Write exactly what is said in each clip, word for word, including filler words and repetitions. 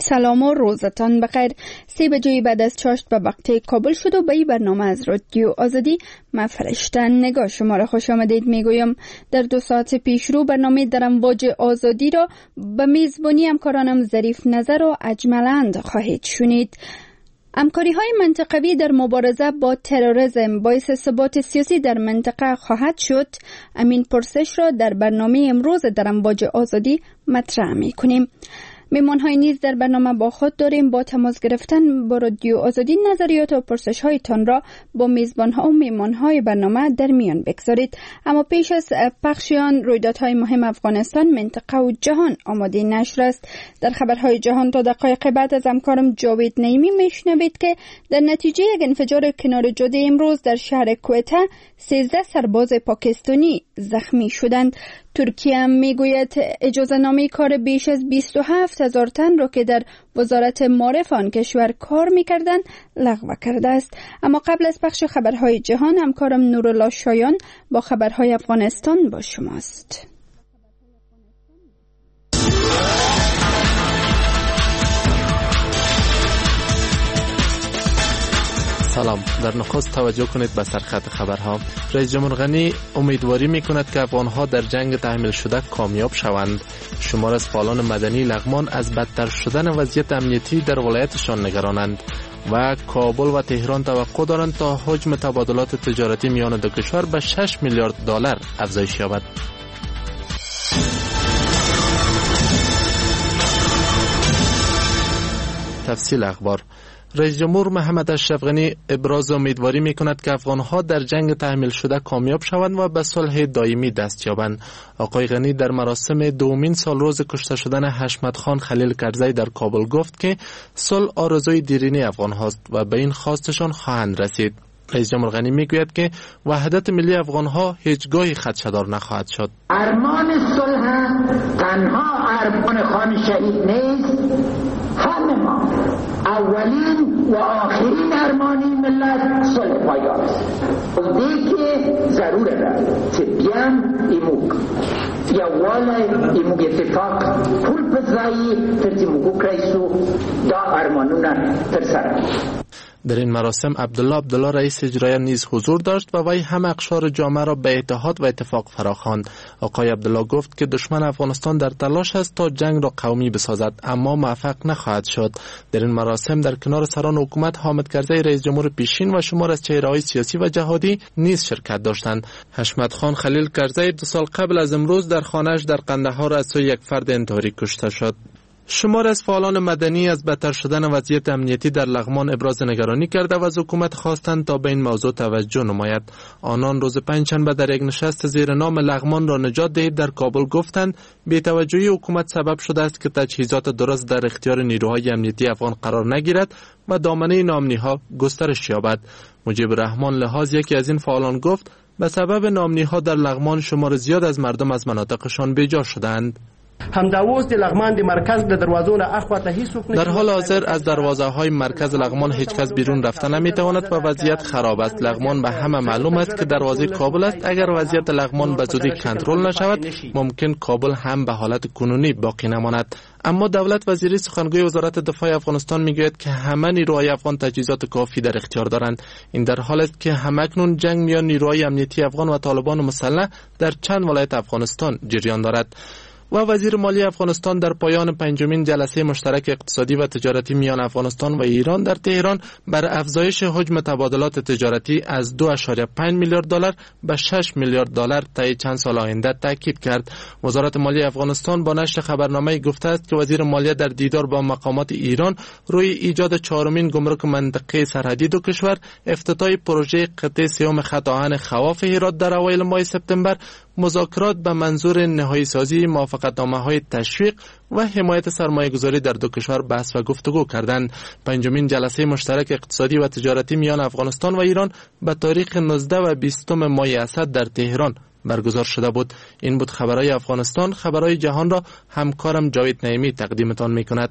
سلام و روزتان بخیر. سی بجوی بعد از چاشت به وقت کابل شد و به این برنامه از رادیو آزادی من فرشته نگاه شما را خوش آمدید میگویم. در دو ساعت پیش رو برنامه در امواج آزادی را به میزبانی همکارانم ظریف نظر و اجملند خواهید شنید. همکاری های منطقوی در مبارزه با تروریسم باعث ثبات سیاسی در منطقه خواهد شد. امین پرسش را در برنامه امروز در امواج آزادی مطرح می کنیم. میمان های نیز در برنامه با خود داریم. با تماس گرفتن با رادیو آزادی نظریات و پرسش هایتان را با میزبان ها و میمان های برنامه در میان بگذارید. اما پیش از پخشیان رویدادهای مهم افغانستان، منطقه و جهان آماده نشر است. در خبرهای جهان تا دقایق بعد از همکارم جاوید نعیمی میشنوید که در نتیجه یک انفجار کنار جاده امروز در شهر کوئته سیزده سرباز پاکستانی زخمی شدند. ترکیه هم میگوید اجازه نامه کار بیش از بیست و هفت هزار تن را که در وزارت معارف آن کشور کار میکردند لغو کرده است. اما قبل از پخش خبرهای جهان، همکارم نورالله شایان با خبرهای افغانستان با شماست. سلام. در نخست توجه کنید به سرخط خبرها. رئیس جمهور غنی امیدواری میکند که افغانها در جنگ تحمیل شده کامیاب شوند. شمار از فعالان مدنی لغمان از بدتر شدن وضعیت امنیتی در ولایتشان نگرانند و کابل و تهران توقع دارند تا حجم تبادلات تجارتی میان دو کشور به شش میلیارد دلار افزایش یابد. تفصیل اخبار. رئیس جمهور محمد اشرف غنی ابراز امیدواری میکند که افغانها در جنگ تحمیل شده کامیاب شوند و به صلح دائمی دست یابند. آقای غنی در مراسم دومین سالروز کشته شدن حشمت خان خلیل کرزی در کابل گفت که صلح آرزوی دیرینه افغانهاست و به این خواستشان خواهند رسید. رئیس جمهور غنی میگوید که وحدت ملی افغانها هیچگاهی خدشه‌دار نخواهد شد. ارمان صلح تنها ارمان خان شهید نیست، همه ما اولین و آخرین ارمانی ملت صلح پایدار است. خودی که ضروره را تبیان ایموک یا والا ایموک اتفاق کل پزایی ترتیموکو کریسو دا ارمانونا ترسره. در این مراسم عبدالله عبدالله رئیس اجرایی نیز حضور داشت و وی هم اقشار جامعه را به اتحاد و اتفاق فراخواند. آقای عبدالله گفت که دشمن افغانستان در تلاش است تا جنگ را قومی بسازد، اما موفق نخواهد شد. در این مراسم در کنار سران حکومت حامد کرزی رئیس جمهور پیشین و شمار از چهره‌های سیاسی و جهادی نیز شرکت داشتند. حشمت خان خلیل کرزی دو سال قبل از امروز در خانه‌اش در قندهار از سوی یک فرد انتحاری کشته شد. شمار از فعالان مدنی از بدتر شدن وضعیت امنیتی در لغمان ابراز نگرانی کرده و از حکومت خواستند تا به این موضوع توجه نماید. آنان روز پنجشنبه در یک نشست زیر نام لغمان را نجات دهید در کابل گفتند بی‌توجهی حکومت سبب شده است که تجهیزات درست در اختیار نیروهای امنیتی افغان قرار نگیرد و دامنه ناامنی‌ها گسترش یابد. مجیب رحمان لحاظ یکی از این فعالان گفت به سبب ناامنی‌ها در لغمان شمار زیاد از مردم از مناطقشان بیجا شدند. در حال حاضر از دروازه های مرکز لغمان هیچ کس بیرون رفته نمیتواند و وضعیت خراب است. لغمان به همه معلوم است که دروازه کابل است. اگر وضعیت لغمان به زودی کنترل نشود ممکن کابل هم به حالت کنونی باقی نماند. اما دولت وزیری سخنگوی وزارت دفاع افغانستان میگوید که همه نیروهای افغان تجهیزات کافی در اختیار دارند. این در حالی است که همکنون جنگ میان نیروهای امنیتی افغان و طالبان مسلح در چند ولایت افغانستان جریان دارد. و وزیر مالی افغانستان در پایان پنجمین جلسه مشترک اقتصادی و تجارتی میان افغانستان و ایران در تهران بر افزایش حجم تبادلات تجارتی از دو ممیز پنج میلیارد دلار به شش میلیارد دلار طی چند سال آینده تاکید کرد. وزارت مالی افغانستان با نشر خبرنامه گفته است که وزیر مالیه در دیدار با مقامات ایران روی ایجاد چهارمین گمرک منطقه سرحدی دو کشور، افتتاح پروژه قطع سوم خط آهن خواف هرات در اوایل ماه سپتامبر، مذاکرات به منظور نهایی سازی موافقتنامه‌های تشویق و حمایت سرمایه‌گذاری در دو کشور بحث و گفتگو کردند. پنجمین جلسه مشترک اقتصادی و تجارتی میان افغانستان و ایران به تاریخ نوزده و بیست ماه اسد در تهران برگزار شده بود. این بود خبرهای افغانستان. خبرهای جهان را همکارم جاوید نعیمی تقدیمتان می‌کند.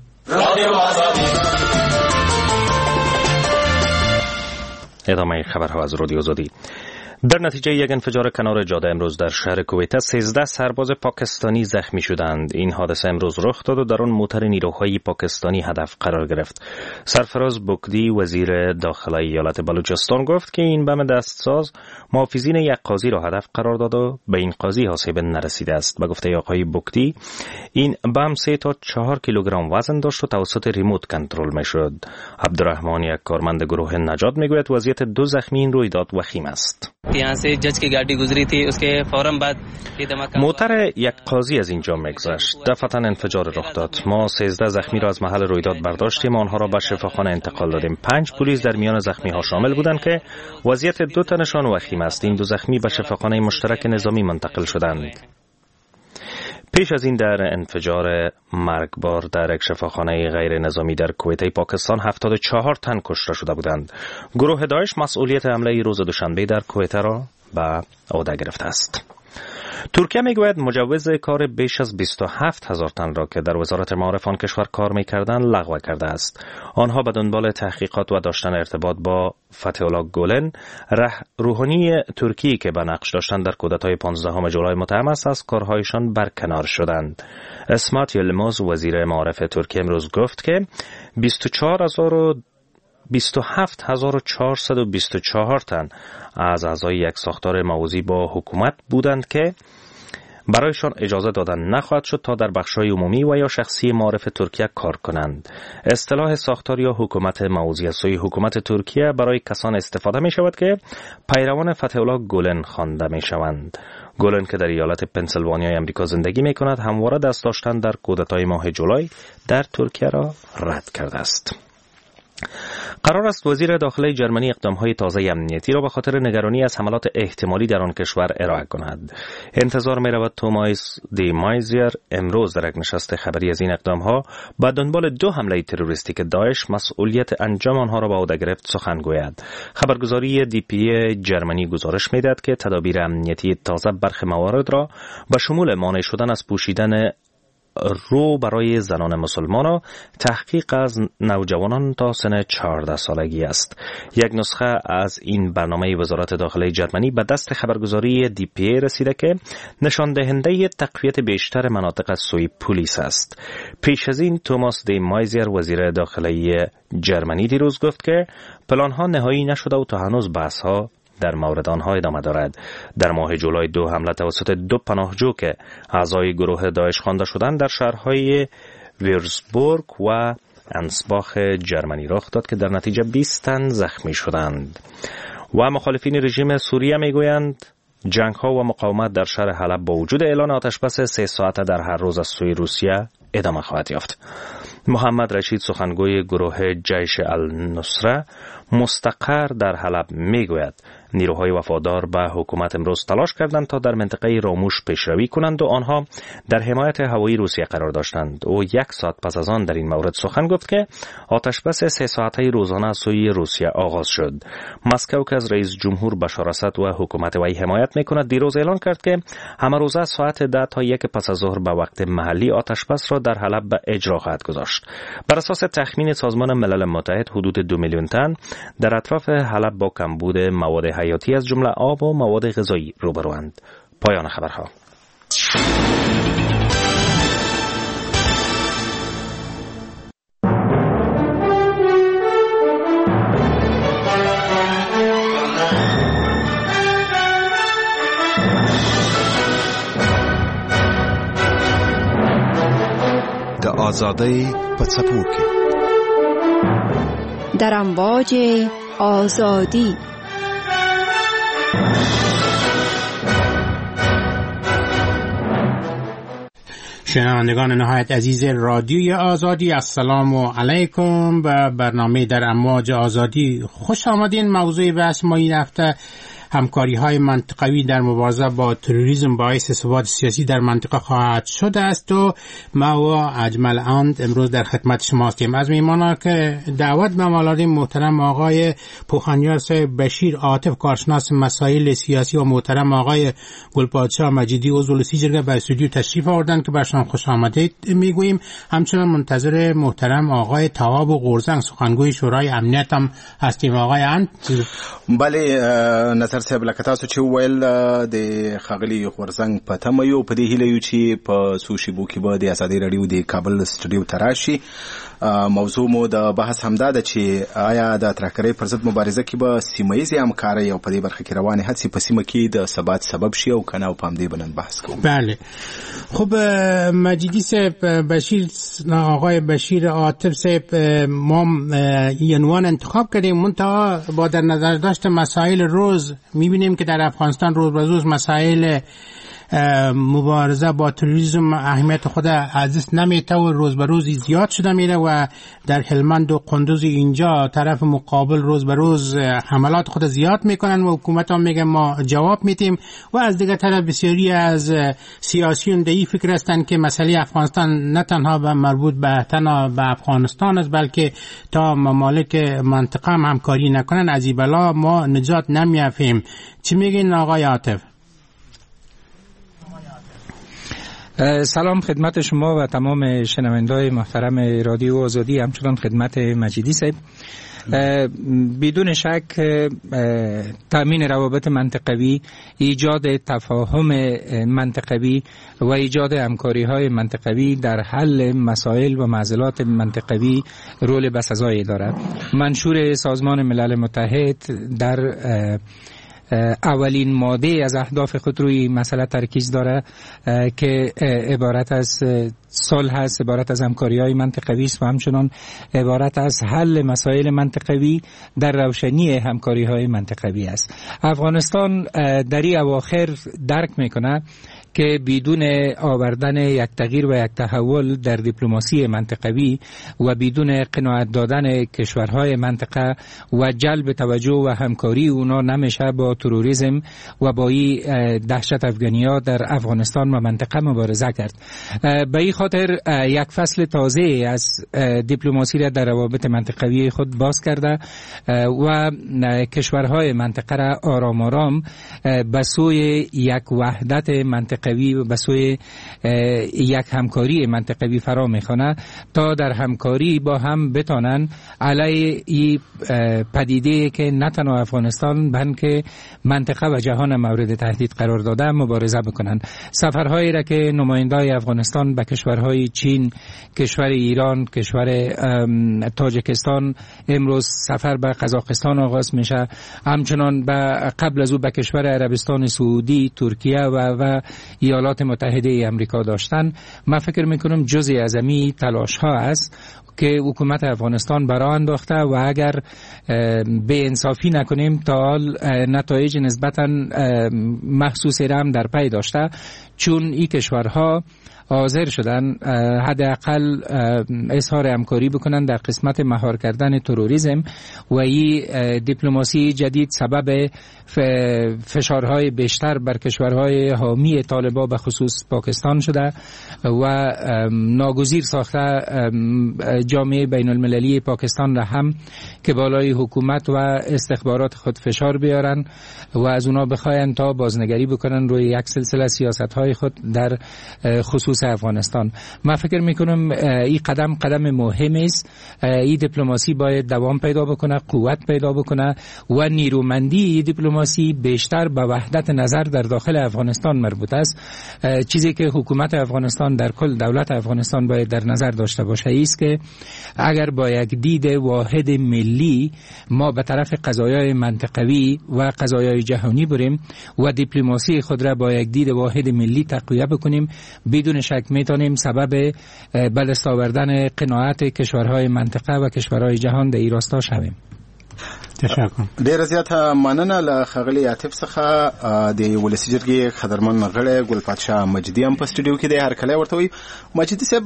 ادامه خبرها از رادیو آزادی. در نتیجه یک انفجار کنار جاده امروز در شهر کویته سیزده سرباز پاکستانی زخمی شدند. این حادثه امروز رخ داد و در آن موتر نیروهای پاکستانی هدف قرار گرفت. سرفراز بکدی وزیر داخلی ایالت بلوچستان گفت که این بم دستساز محافظین یک قاضی را هدف قرار داد و به این قاضی آسیب نرسیده است. به گفته آقای بکدی این بم سه تا چهار کیلوگرم وزن داشت و توسط ریموت کنترل میشد. عبدالرحمن یک کارمند گروه نجات میگوید وضعیت دو زخمی این رویداد وخیم است. यहाँ से जज की गाड़ी गुजरी थी उसके फौरन बाद ये धमाका موتر یک قاضی از اینجا میگذشت. دفعتاً انفجار رخ داد. ما سیزده زخمی را از محل رویداد برداشتیم و آنها را به شفاخانه انتقال دادیم. پنج پلیس در میان زخمی ها شامل بودند که وضعیت دو تنشان وخیم است. این دو زخمی به شفاخانه مشترک نظامی منتقل شدند. پیش از این در انفجار مرگبار در یک شفاخانه غیر نظامی در کویته پاکستان هفتاد و چهار تن کشته شده بودند. گروه داعش مسئولیت حمله روز دوشنبه در کویته را به عهده گرفته است. ترکیه میگوید مجوز کار بیش از بیست و هفت هزار تن را که در وزارت معارف آن کشور کار میکردند لغو کرده است. آنها به دنبال تحقیقات و داشتن ارتباط با فتح الله گولن ره روحانی ترکی که به نقش داشتن در کودتای پانزدهم ژولای متهم است از کارهایشان برکنار شدند. اسمت یلماز وزیر معارف ترکیه امروز گفت که بیست و چهار هزار و بیست و هفت هزار و چهارصد و بیست و چهار تن از اعضای یک ساختار موازی با حکومت بودند که برایشان اجازه دادن نخواهد شد تا در بخش‌های عمومی و یا شخصی معارف ترکیه کار کنند. اصطلاح ساختار یا حکومت موازی از سوی حکومت ترکیه برای کسان استفاده می شود که پیروان فتح الله گولن خوانده می شوند. گولن که در ایالت پنسیلوانیای امریکا زندگی می کند همواره دست داشتن در کودتای ماه جولای در ترکیه را رد کرده است. قرار است وزیر داخلی جرمنی اقدام‌های تازه امنیتی را به خاطر نگرانی از حملات احتمالی در آن کشور ارائه کند. انتظار می‌رود توماس دی مایزیر امروز در یک نشست خبری از این اقدام‌ها به دنبال دو حمله تروریستی که داعش مسئولیت انجام آنها را به عهده گرفت سخن گوید. خبرگزاری دی پی جرمنی گزارش می‌دهد که تدابیر امنیتی تازه برخی موارد را به شمول مانع شدن از پوشیدن رو برای زنان مسلمان و تحقیق از نوجوانان تا سن چهارده سالگی است. یک نسخه از این برنامه وزارت داخلی جرمنی به دست خبرگزاری دی پی ای رسیده که نشان دهنده تقویت بیشتر مناطق از سوی پلیس است. پیش از این توماس دی مایزیر وزیر داخلی جرمنی دیروز گفت که پلان‌ها نهایی نشده و تا هنوز بحث‌ها در مورد آنها ادامه دارد. در ماه جولای دو حمله توسط دو پناهجو که اعضای گروه داعش خوانده شدند در شهرهای ویرزبورگ و انسباخ جرمنی رخ داد که در نتیجه بیست تن زخمی شدند. و مخالفین رژیم سوریه میگویند جنگ ها و مقاومت در شهر حلب با وجود اعلان آتش بس سه ساعته در هر روز از سوی روسیه ادامه خواهد یافت. محمد رشید سخنگوی گروه جیش النصره مستقر در حلب میگوید نیروهای وفادار به حکومت امروز تلاش کردند تا در منطقه راموش پیشروی کنند و آنها در حمایت هوایی روسیه قرار داشتند. او یک ساعت پس از آن در این مورد سخن گفت که آتش بس سه ساعته روزانه از سوی روسیه آغاز شد. مسکو که از رئیس جمهور بشار اسد و حکومت وی حمایت میکند دیروز اعلان کرد که همه روزه ساعت ده تا یک پس از ظهر به وقت محلی آتش بس را در حلب به اجرا خواهد گذاشت. بر اساس تخمین سازمان ملل متحد حدود دو میلیون تن در اطراف حلب با کمبود مواد حیاتی از جمله آب و مواد غذایی روبروند. پایان خبرها. د آزادۍ په څپو کې در امواج آزادی شنوندگان نهایت عزیز رادیوی آزادی، السلام علیکم. به برنامه در امواج آزادی خوش آمدین. موضوع بحث ما این هفته همکاری های منطقوی در مبارزه با تروریسم باعث ثبات سیاسی در منطقه خواهد شده است و ما و اجمل اند امروز در خدمت شما هستیم. از میهمانان که دعوت به مالادیم محترم آقای پوخانیار صاحب بشیر عاطف کارشناس مسائل سیاسی و محترم آقای گلپادشاه مجیدی عضو سیجرگه به استودیو تشریف آوردن که برشان خوش آمدید میگوییم. همچنان منتظر محترم آقای تواب و قرزنگ سخنگوی شورای امنیت هم هستیم. آقای اند. بله، نظر ډاکټر صاحب لکه تاسو چې ویل د خاغلی غورزنګ په تمه یو په دې هیله یو چې په سوشي بو کې به د ازادي رادیو د کابل سټوډیو تراشي. موضوع مو د بحث همدا ده چې آیا د ترهګرۍ پر ضد مبارزه کې به سیمه ییزې همکارۍ او په دې برخه کې روانې هڅې په سیمه کې د ثبات سبب شي او کنه او په همدې به نن بحث کوو. بله خب مجیدی صاحب، بشیر آقای بشیر عاطف صاحب، ما این عنوان انتخاب کردیم منتها با در نظر داشت مسائل روز میبینیم که در افغانستان روز به روز مسائل مبارزه با تروریسم اهمیت خود از دست نمیده و روز به روز زیاد شده میره و در هلمند و قندوز اینجا طرف مقابل روز به روز حملات خود زیاد میکنن و حکومت هم میگه ما جواب میدیم و از دیگه طرف بسیاری از سیاسیون در این فکر هستند که مسئله افغانستان نه تنها به مربوط به تنها به افغانستان است بلکه تا ممالک منطقه هم همکاری نکنن از این بلا ما نجات نمیافیم. چی میگین آقای عاطف؟ سلام خدمت شما و تمام شنونده‌های محترم رادیو آزادی، همچنان خدمت مجیدی صاحب. بدون شک تامین روابط منطقوی، ایجاد تفاهم منطقوی و ایجاد همکاری‌های منطقوی در حل مسائل و معضلات منطقوی رول بسزایی دارد. منشور سازمان ملل متحد در اولین ماده از اهداف خود روی مسئله ترکیز داره که عبارت از صلح است، عبارت از همکاری‌های منطقوی است و همچنان عبارت از حل مسائل منطقوی در روشنی همکاری‌های منطقوی است. افغانستان در این اواخر درک میکنه که بدون آوردن یک تغییر و یک تحول در دیپلماسی منطقوی و بدون قناعت دادن کشورهای منطقه و جلب توجه و همکاری اونا نمیشه با تروریسم و با این دهشت افغانی‌ها در افغانستان و منطقه مبارزه کرد. به این خاطر یک فصل تازه از دیپلماسی را در روابط منطقوی خود باز کرده و کشورهای منطقه را آرام آرام به سوی یک وحدت منطقوی و به سوی یک همکاری منطقوی فرا میخوانه تا در همکاری با هم بتانن علیه این پدیده که نه تنها افغانستان بلکه منطقه و جهان مورد تهدید قرار داده مبارزه بکنن. سفرهایی را که نمایندای افغانستان به کشورهای چین، کشور ایران، کشور تاجیکستان، امروز سفر به قزاقستان آغاز میشه، همچنان به قبل از او به کشور عربستان سعودی، ترکیه و و ایالات متحده امریکا داشتن. من فکر میکنم جزئی از این تلاش ها است که حکومت افغانستان برای انداخته و اگر به انصافی نکنیم تا حال نتایج نسبتا محسوسی را هم در پی داشته، چون این کشورها حاضر شدن حداقل اظهار همکاری بکنن در قسمت مهار کردن تروریسم و این دیپلماسی جدید سبب فشارهای بیشتر بر کشورهای حامی طالبان به خصوص پاکستان شده و ناگزیر ساخته جامعه بین المللی پاکستان را هم که بالای حکومت و استخبارات خود فشار بیارن و از اونا بخواین تا بازنگری بکنن روی یک سلسله سیاست‌های خود در خصوص افغانستان. من فکر میکنم این قدم قدم مهمی است. این دیپلماسی باید دوام پیدا بکنه، قوت پیدا بکنه و نیرومندی این دیپلماسی بیشتر به وحدت نظر در داخل افغانستان مربوط است. چیزی که حکومت افغانستان در کل دولت افغانستان باید در نظر داشته باشه است که اگر با یک دید واحد ملی ما به طرف قضایای منطقوی و قضایای جهانی بریم و دیپلماسی خود را با یک دید واحد ملی تقویت بکنیم، بدون شک میتونیم سبب به دست آوردن قناعت کشورهای منطقه و کشورهای جهان در این راستا شویم. تشکر. ډیر زیات مننه له خغلی عاطف څخه د ولسی جرګې خدرمن غړی ګل پادشاه مجدي هم په سټوډیو کې د هر کله ورته وي. مجدي صاحب،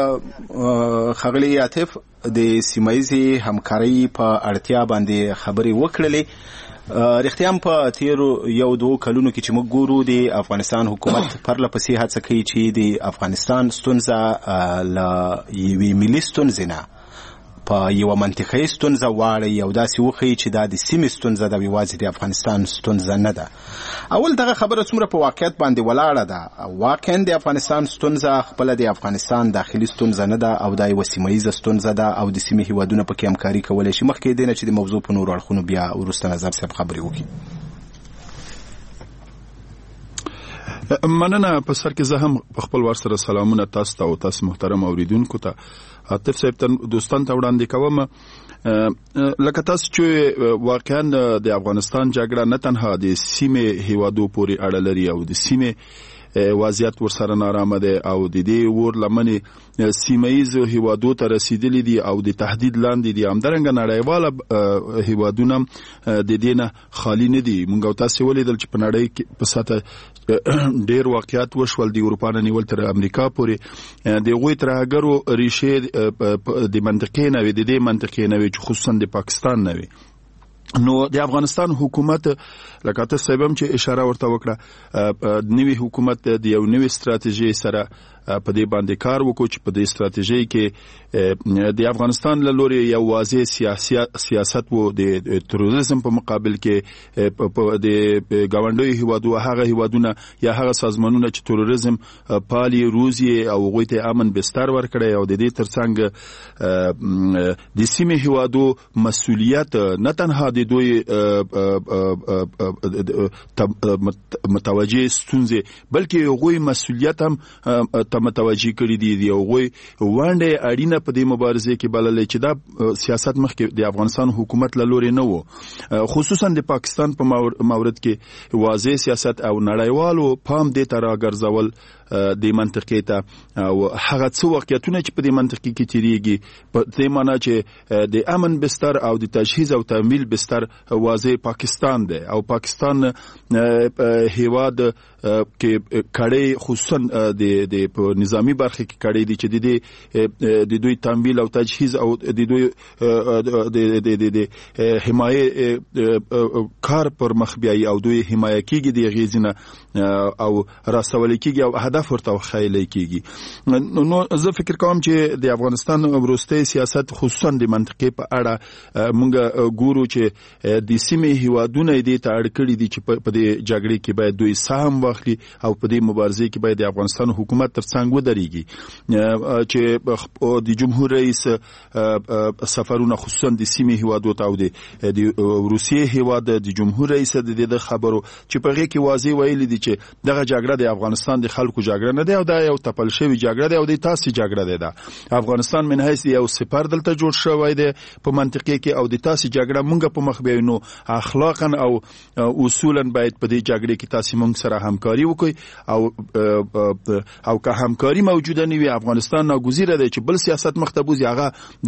خغلی عاطف د سیمایي همکارۍ په اړتیا باندې خبرې وکړلې. رښتیا په تیرو یو دوه کلونو کې چې موږ ګورو د افغانستان حکومت پرله پسې هڅه کوي چې د افغانستان ستونزه له یوې ملي ستونزې نه په یو منطقي ستونزه واړی او داسې وښیي چې دا د سیمې ستونزه ده، یوازې د افغانستان ستونزه نه ده. اول دغه خبره څومره په واقعیت باندې ولاړه ده؟ واقعا د افغانستان ستونزه خپله د افغانستان داخلي ستونزه نه ده او دا یوه سیمه ییزه ستونزه ده او د سیمې هیوادونه پکې همکاري کولی شي. مخکې دې نه چې د موضوع په نورو اړخونو بیا وروسته نظر صاحب خبرې وکړي. مننه. په سر کې زه هم خپل ور سره سلامونه تاسو ته او تاسو محترم اوریدونکو ته عاطف صاحب ته دوستان ته وړاندې کوم. لکه تاسو چې واقعا د افغانستان جګړه نه تنها د سیمې هیوادو پورې اړه لري او د سیمې وضعیت ورسره نارامه ده او د دې ور لمنې سیمایي هیوادو ته رسیدلې دي او د تهدید لاندې دي. همدارنګه نړیواله هیوادونه د دې نه خالی نه دي. موږ تاسو ولیدل چې په نړۍ کې په ساته ډېر واقعیت وشول د اروپا نه نیول تر امریکا پورې د غوي ترهګرو ریشه د منطقې نه وي د دې منطقې نه وي چې خصوصا د پاکستان نه وي. نو د افغانستان حکومت لکه تاسو سبب چې اشاره ورته وکړه نوې حکومت د یو نوې ستراتیژي سره په دې باندې کار وکړي چې په دې ستراتیژي کې د افغانستان له لوري یو واضح سیاسي سیاست وو د تروریزم په مقابل کې د ګاونډي هیوادو هغه هیوادونه یا هغه سازمانونه چې تروریزم پالي روزي او غوته امن بستر ورکړي او د دې ترڅنګ د سیمې هیوادو مسؤلیت نه تنها د دوی متوجه ستونزې بلکې غوي مسؤلیت هم متوجه کړی دي. دی غوي وانډه اړینه په دې مبارزه کې بللې چې دا سیاست مخکې د افغانستان حکومت له لوري نه وو، خصوصا د پاکستان په مورد کې واضح سیاست او نړیوالو پام دې ته راګرځول د منطقې ته او هغه څو واقعیتونه چې په دې منطقې کې تیریږي په دې معنی چې د امن بستر او د تجهیز او تمویل بستر واضح پاکستان دی او پاکستان هیواد کې کړي خصوصا د د نظامی برخه کې کړي دي چې د دوی تمویل او تجهیز او د دوی د د حمایه کار پر مخ بیاي او دوی حمایه کیږي د غیزنه او راسول کیږي او هدف ورته خیلی کیږي. نو زه فکر کوم چې د افغانستان وروستي سیاست خصوصا د منطقې په اړه موږ ګورو چې د سیمې هیوادونه دې ته اړ کړي دي چې په دې جګړې کې باید دوی سهم واخلي او په دې مبارزه کې باید د افغانستان حکومت ترڅنګ ودرېږي چې د جمهور رئیس سفرونه خصوصا د سیمې هیوادو ته او د روسیې هیواد د جمهور رئیس د دې خبرو چې په هغه کې واضح ویلي دي چې دغه جګړه د افغانستان د خلکو جګړه نه دی او دا یو تپل شوی جګړه دی او د تاسو جګړه دی. دا افغانستان من حیث یو سپر دلته جوړ شوی دی په منطقې کې او د تاسو جګړه مونږ په مخ بیاینو اخلاقا او اصولا باید په دې جګړه کې تاسو مونږ سره همکاري وکړي او او که همکاري موجوده نه وي افغانستان ناګزیره دی چې بل سیاست مختبوز هغه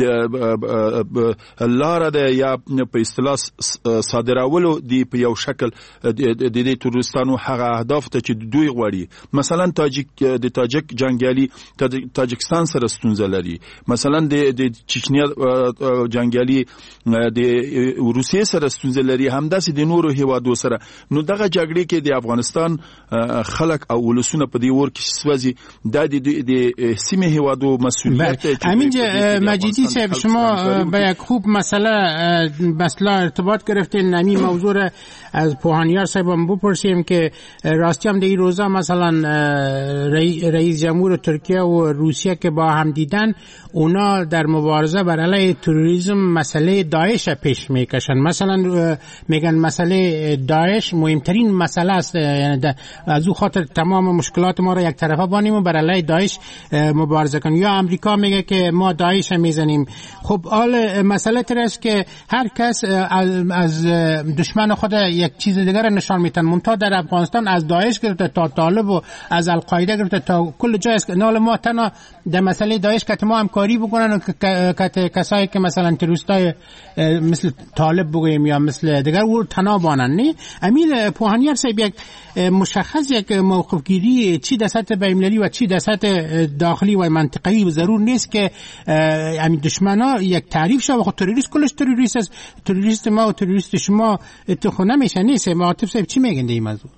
لار ده یا په اصطلاح صادرولو دی په یو شکل د دې تورستانو هغه اهداف ته چې دوی غواړي. مثلا تاجک د تاجک جنگیالي تاجکستان سره ستونزه لري، مثلا د چچنیا جنگیالي د روسیې سره ستونزه لري، همداسې د نورو هیوادو سره. نو دغه جګړې کې د افغانستان خلک او ولسونه په دې ور کې سوځي د د سیمه هیوادو مسئولیت. امین مجیدی صاحب شما به یک خوب مسئله مسئله ارتباط گرفتین. نمی موضوع از پوهانیار صاحبم بپرسیم که راستی هم در این روزا مثلا رئیس جمهور ترکیه و روسیه که با هم دیدن اونا در مبارزه بر علیه تروریسم مسئله داعش پیش میکشن. مثلا میگن مسئله داعش مهمترین مسئله است، یعنی از او خاطر تمام مشکلات ما را یک طرفه بانیم و بر علیه داعش مبارزه کنیم. یا امریکا میگه که ما داعش میزنیم. خب حال مسئله تر است که هر کس از دشمن خود یک چیز دیگر نشان میتن. منتها در افغانستان از داعش گرفته تا طالب و از القاعده گرفته تا کل جای است. نال ما تنها در مسئله داعش که ما همکاری بکنن و کسایی که مثلا تروریستای مثل طالب بگویم یا مثل دیگر او تنها بانن. نه امیر پوهانیار صاحب یک مشخص یک موقف گیری چی در سطح بین‌المللی و چی در سطح داخلی و منطقه‌ای ضرور نیست که همین دشمنا یک تعریف شه. خود تروریست کلش تروریست است، تروریست ما و تروریست شما اتفاق نمیشه. نیست عاطف صاحب چی میگن در این موضوع؟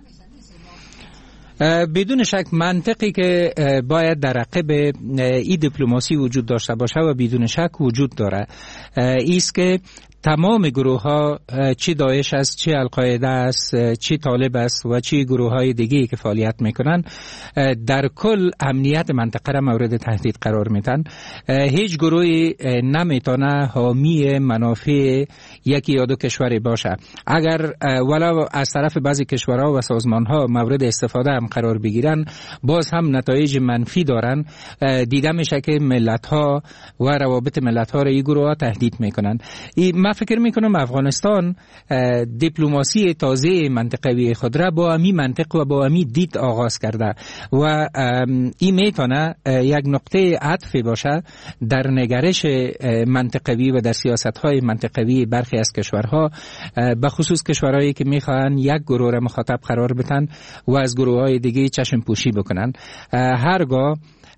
بدون شک منطقی که باید در عقب این دیپلماسی وجود داشته باشه و بدون شک وجود داره ایست که تمام گروه ها چی داعش است، چی القاعده است، چی طالب است و چی گروه های دیگه که فعالیت میکنن در کل امنیت منطقه را مورد تهدید قرار میدن. هیچ گروهی نمیتونه حامی منافع یکی یا دو کشوری باشه. اگر ولو از طرف بعضی کشورها و سازمان ها مورد استفاده هم قرار بگیرن باز هم نتایج منفی دارن. دیده میشه که ملت ها و روابط ملت ها را این گروه ها تهدید میکنن. من فکر میکنم افغانستان دیپلماسی تازه منطقوی خود را با امی منطق و با امی دید آغاز کرده و این میتونه یک نقطه عطف باشه در نگرش منطقوی و در سیاست های منطقوی برخی از کشورها، به خصوص کشورهایی که میخوان یک گروه را مخاطب قرار بدن و از گروه های دیگه چشم پوشی بکنن. هرگاه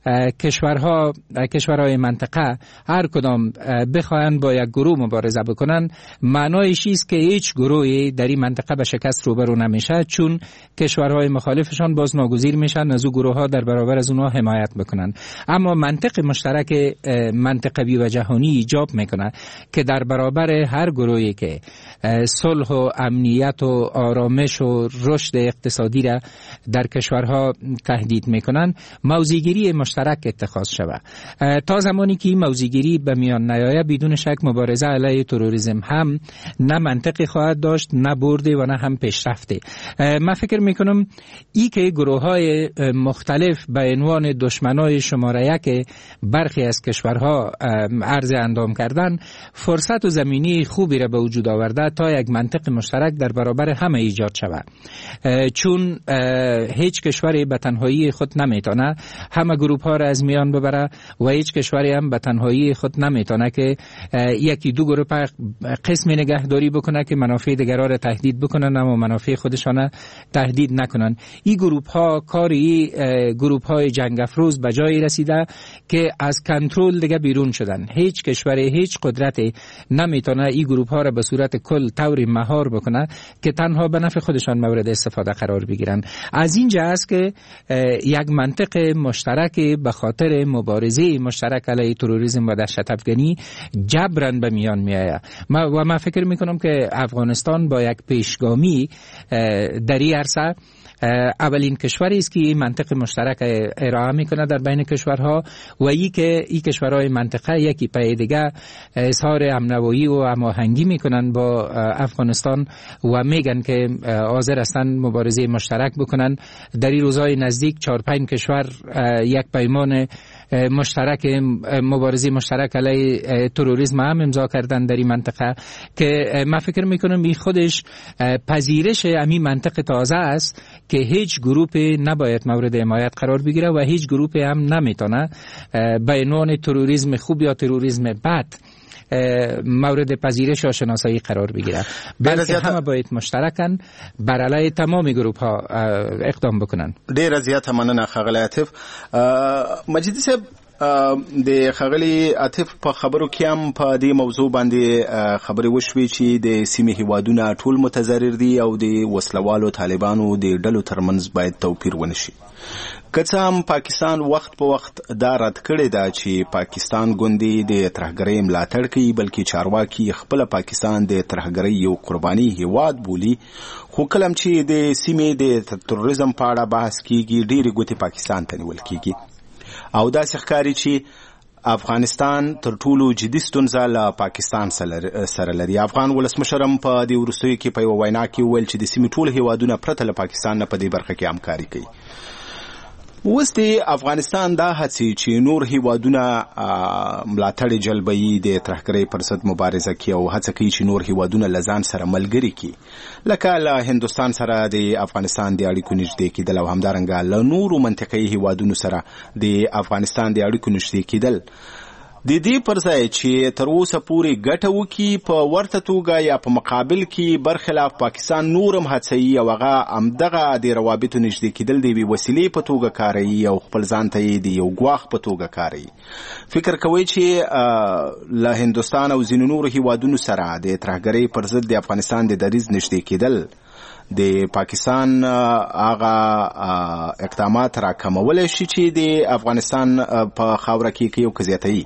کشورها کشورهای منطقه هر کدام بخواهند با یک گروه مبارزه بکنن، معنایش است که هیچ گروهی در این منطقه به شکست روبرو نمیشه، چون کشورهای مخالفشان باز ناگزیر میشن از او گروه ها در برابر از اونها حمایت بکنن. اما منطق مشترک منطقوی و جهانی ایجاب میکنه که در برابر هر گروهی که صلح و امنیت و آرامش و رشد اقتصادی را در کشورها تهدید میکنن، موضع‌گیری مشترک اتخاذ شود. تا زمانی که این موضع‌گیری به میان نیاید، بدون شک مبارزه علیه تروریسم هم نه منطقی خواهد داشت، نه برده و نه هم پیشرفته. من فکر میکنم ای که گروه های مختلف به عنوان دشمنای شماره یک برخی از کشورها عرض اندام کردن، فرصت و زمینی خوبی را به وجود آورده تا یک منطق مشترک در برابر همه ایجاد شود، چون هیچ کشوری به تنهایی خود نمیتونه همه گروه ها را از میان ببره و هیچ کشوری هم به تنهایی خود نمیتونه که یکی دو گروه قسم نگهداری بکنه که منافع دیگران را تهدید بکنن اما منافع خودشان تهدید نکنن. این گروه ها کاری گروه های جنگ افروز به جایی رسیده که از کنترل دیگه بیرون شدن. هیچ کشوری هیچ قدرتی نمیتونه این گروه ها را به صورت کل طوری مهار بکنه که تنها به نفع خودشان مورد استفاده قرار بگیرن. از اینجا است که یک منطق مشترک به خاطر مبارزه مشترک علیه تروریسم و دهشت افغانی جبران به میان میآید. و من فکر میکنم که افغانستان با یک پیشگامی در این عرصه اولین کشوری است که این منطق مشترک ارائه میکنه در بین کشورها و ای که این کشورهای منطقه یکی پای دیگه اظهار همنوایی و هماهنگی میکنن با افغانستان و میگن که حاضر هستن مبارزه مشترک بکنن. در این روزهای نزدیک چهار پنج کشور یک پیمان مشترک مبارزه مشترک علیه تروریسم هم امضا کردن در این منطقه که من فکر میکنم این خودش پذیرش همین منطق تازه است که هیچ گروه نباید مورد حمایت قرار بگیره و هیچ گروه هم نمیتونه به عنوان تروریسم خوب یا تروریسم بد مورد پذیرش یا شناسایی قرار بگیره، بلکه همه باید مشترکاً بر علیه تمام گروه ها اقدام بکنن. ډیر زیات مننه ښاغلی عاطف. مجیدي صاحب، د ښاغلي عاطف په خبرو کې هم په دې موضوع باندې خبرې وشوې چې د سیمې هیوادونه ټول متضرر دي او د وسلوالو طالبانو د ډلو ترمنځ باید توپیر ونشي. که څه هم پاکستان وخت په وخت دا رد کړې ده چې پاکستان ګوندې د ترهګرۍ ملاتړ کوي، بلکې چارواکي خپله پاکستان د ترهګرۍ یو قرباني هیواد بولي، خو کله چې د سیمې د تروریزم په اړه بحث کیږي ډېرې ګوتې پاکستان ته نیول کیږي او داسې ښکاري چې افغانستان تر ټولو جدي ستونزه له پاکستان سره لري. افغان ولسمشر هم په دې وروستیو کې په یوه وینا کې وویل چې د سیمې ټول هیوادونه پرته له پاکستان نه په دې برخه کې همکاري کوي. اوس د افغانستان دا هڅې چې نور هیوادونه ملاتړ جلبوي د ترهګرۍ پر ضد مبارزه کوي او هڅه کوي چې نور هیوادونه له ځان سره ملګري کړي، لکه له هندوستان سره د افغانستان د اړیکو نږدې کېدل او همدارنګه له نورو منطقه‌یي هیوادونو سره د افغانستان د اړیکو نږدې کېدل، د دې پر ځای چې تر اوسه پورې ګټه وکړي په ورته توګه یا په مقابل کې برخلاف پاکستان نور هم هڅوي او هغه همدغه د روابطو نږدې کېدل د یوې وسیلې په توګه کاروي او خپل ځان ته یې د یو ګواښ په توګه کاروي. فکر کوئ چې له هندوستان او ځینو نورو هیوادونو سره د ترهګرۍ پر ضد د افغانستان د دریځ نږدې کېدل د پاکستان هغه اقدامات راکمولی شي چې د افغانستان په خاوره کې کوي او که زیاتوي؟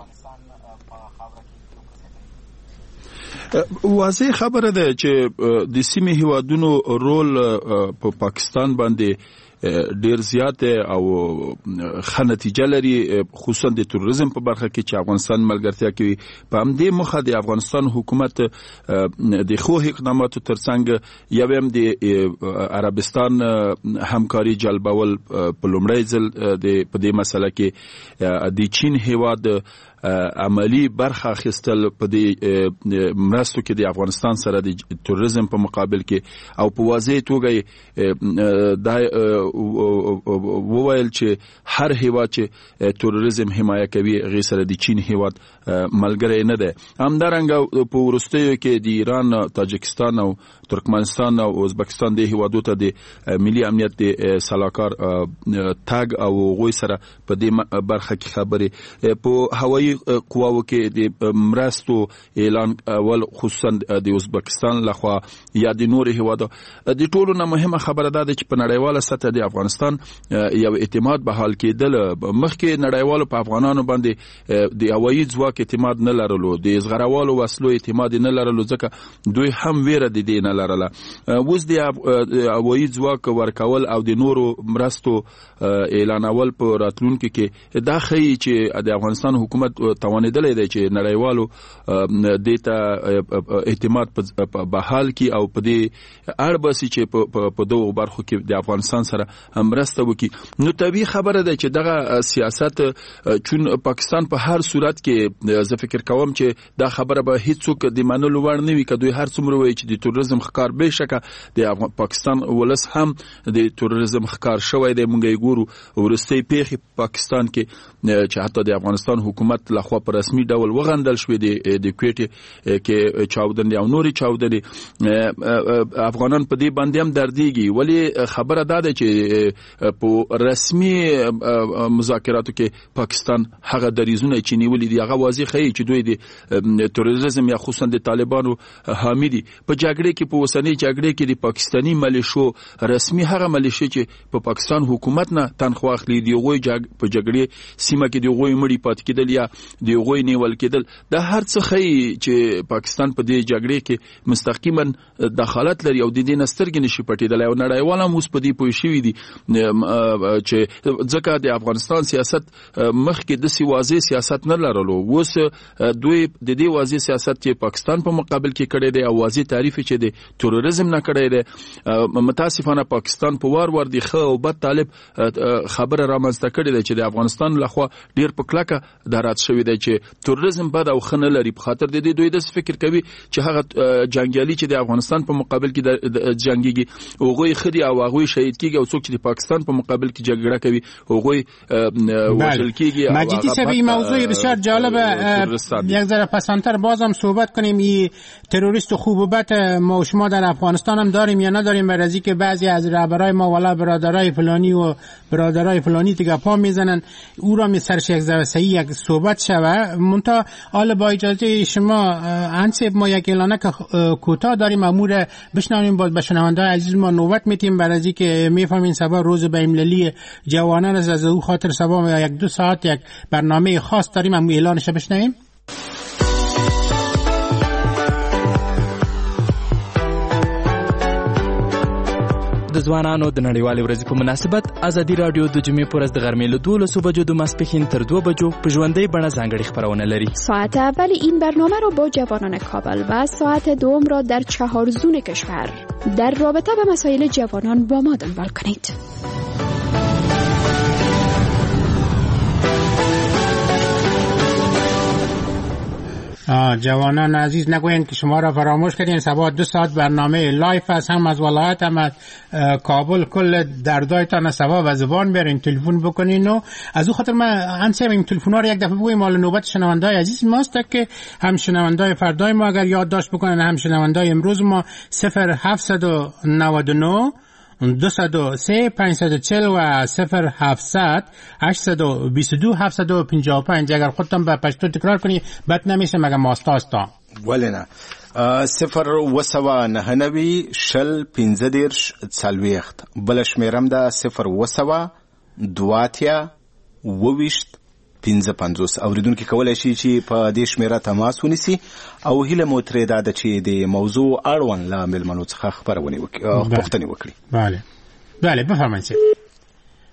واضح خبره ده چې د سیمې هیوادونو رول په پاکستان باندې ډیر زیات او ښه نتیجه لري، خصوصا د توریزم په برخه کې چې افغانستان ملګرتیا کوي. په همدې مخه د افغانستان حکومت د خو اقداماتو ترڅنګ یو هم د عربستان همکاري جلبول په لومړی ځل د په دې مسله کې د چین هیواد عملی برخه اخیستل په دې مرستو کې د افغانستان سره د توریزم په مقابل کې، او په واضح توګه دا وویل چې هر هیواد چې توریزم حمایه کوي غیر سره د چین هیواد ملګری نه ده. همدارنګه په وروستیو کې د ایران، تاجکستان او ترکمنستان او ازبکستان د هیوادو ته د ملي امنیت د سلاکار تاګ او غوي سره په دې برخه کې خبرې په هوایي قواو کې د مرستو اعلان اول، خصوصا د ازبکستان لخوا یا د نور هیوادو. د ټولو نه مهمه خبره ده چې په نړیواله سطح د افغانستان یو اعتماد بحال کېدل. مخکې نړیوالو په افغانانو باندې د هوایي ځواک اعتماد نه لرلو، د زغروالو وسلو اعتماد نه لرلو، ځکه دوی هم ویره د دې نه لرله. اوس د هوایي ځواک ورکول او د نورو مرستو اعلانول په راتلونکو کې دا ښیي چې د افغانستان حکومت توانیدلی دی چې نړیوالو دې ته اعتماد په بحال کی او په دې اړ باسي چې په دغو برخو کې د افغانستان سره مرسته وکړي. نو طبیعي خبره ده چې دغه سیاست چون پاکستان په هر صورت کې زه فکر کوم چې دا خبره به هیڅوک د منلو وړ نه وي که دوی هر څومره وایي چې د توریزم ښکار به شکه د پاکستان ولس هم د توریزم ښکار شوی دی. مونږ یې ګورو وروستۍ پیښې پاکستان کې چې حتی د افغانستان حکومت لخوا په رسمي ډول وغندل شوې د د کوټې کې چاودنې او نورې چاودنې. افغانان په دې باندې هم دردېږي، ولی خبره دا ده چې په رسمي مذاکراتو کې پاکستان هغه دریزونه چې نیولي دي هغه واضح ښیي چې دوی د توریزم یا خصوصا د طالبانو حامی دي. په جګړه کې په اوسنۍ جګړه کې د پاکستاني ملیشو رسمي هغه ملیشې چې په پاکستان حکومت نه تنخوا اخلي د هغوی په جګړې سیمه کې د هغوی مړي پاتې کېدل یا د هغوی نیول کېدل، دا هر څه ښیي چې پاکستان په دې جګړې کې مستقیما دخالت لري او د دې نه سترګې نشي پټېدلی. او نړیوال هم اوس په دې پوه شوي دي چې ځکه د افغانستان سیاست مخکې داسې واضح سیاست نه لرلو، اوس دوی د دې واضح سیاست چې پاکستان په مقابل کې کړی دی او واضح تعریف چې د تروریزم نه کړی دی. متاسفانه پاکستان په وار وار د ښه او بد طالب خبره رامنځته کړې ده چې د افغانستان لخوا ډیر په کلکه درات شوی دی چې تروریزم بد او ښه نه لري. په خاطر د دې دوی داسې فکر کوي چې هغه جنګیالي چې د افغانستان په مقابل کې جنګیږي هغوی ښه دي او هغوی شهید کېږي، او څوک چې د پاکستان په مقابل کې جګړه کوي هغوی وژل کېږي. مجیدی صاحب این موضوع بسیار جالبه، یک ذره پسانتر بازم صحبت کنیم. این تروریست خوب و بد ما و شما در افغانستان هم داریم یا نداریم؟ بعد از اینکه بعضی از رهبرای ما والا برادرای فلانی و برادرای فلانی دیگه پا میزنن او را می سرش یک ذره صحیح یک صحبت شوه. منتها حالا با اجازه شما انصب ما یک اعلانه که کوتاه داریم امور بشنویم، باز به شنونده‌های عزیز ما نوبت میتیم برای از اینکه میفهمین سبا روز بین‌المللی جوانان از او خاطر سبا یک دو ساعت یک برنامه خاص داریم، امو اعلانش بشنویم. د ځوانانو د نړیوالې ورځې په مناسبت ازادي رادیو د جمعې په ورځ د غرمې له دولسو بجو د ماسپښین تر دو بجو په ژوندۍ بڼه ځانګړې خپرونه لري. ساعت اول این برنامه را با جوانان کابل و ساعت دوم را در چهارزون کشور در رابطه به مسائل جوانان با ما دنبال کنید. جوانان عزیز نگوین که شما را فراموش کردین. سبا دو ساعت برنامه لایف است، هم از ولایت هم از کابل. کل دردایتان سبا و زبان برین تلفن بکنین و از او خاطر من انسیم این تلفن ها رو یک دفعه بگویم. مال نوبت شنوندای عزیز ماست که هم شنوندای فردای ما اگر یادداشت بکنن، هم شنوندای امروز ما صفر هفتصد و نود و نه دویست و سه پانصد و چهل و صفر هفتصد هشتصد و بیست و دو هفتصد و پنجاه و پنج. اگر خودتان به پشتو تکرار کنی بد نمیشه مگه ماستاستا ولی نه. صفر و سوا نه نوی شل پینزه دیرش چلویخت. بلش میرم دا صفر و سوا دواتیا وویشت پینزه پنځوس. اوریدونکو کولای شي چې په دې شمیره تماس ونیسي او هیله مو ترې دا ده چې د موضوع اړوند له مېلمنو څخه خبرونه وکړي، پوښتنې وکړي. بله بله بفرمایئ.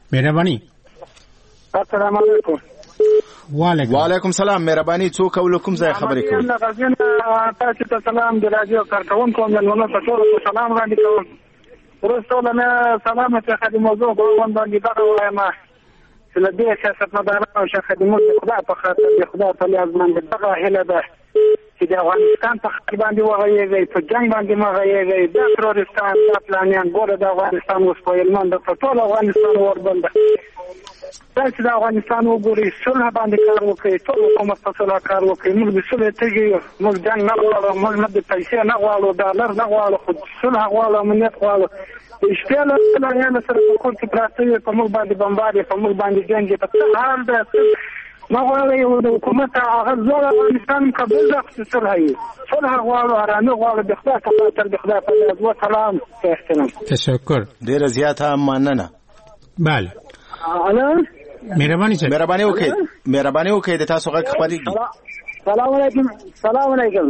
مهرباني. السلام علیکم. وعلیکم وعلیکم سلام. مهرباني څوک او کوم ځای خبرې کوي؟ تاسو ته سلام د رادیو کارکونکو ملونو ته ټول سلام وړاندې کوم. ورسته نه سلام ته خدمت موضوع کوم باندې دا وایم چې له دې سیاستمدارانو او خدمت خدای په خاطر د خدای په لیاز باندې دغه هله ده چې د افغانستان په خاطر باندې وغږیږي، په جنگ باندې مغږیږي، د تروریستان د پلانیان ګوره د افغانستان اوس په علمان د ټول افغانستان وربنده دا چې د افغانستان وګوري صلح باندې کار وکړي، ټول حکومت په صلح کار وکړي. موږ د صلح تږي، موږ جنگ نه غواړو، موږ نه د پیسې نه غواړو، ډالر نه غواړو، خو صلح غواړو، امنیت غواړو. اشتیال نه سره په کور کې پراته په موږ باندې بمباري، په موږ باندې جنگ په څه حال ده. ما غواړم د حکومت هغه ځوړ افغانستان قبول کړي، صلح یې صلح غواړو، آرامي غواړو، د خدای په خاطر د خدای په لیاز و سلام احترام. تشکر. ډیر زیاته مننه. بله الو مهرباني صاحب. مهرباني وکړئ مهرباني وکړئ د تاسو غږ خپرېږي. سلام علیکم. سلام علیکم.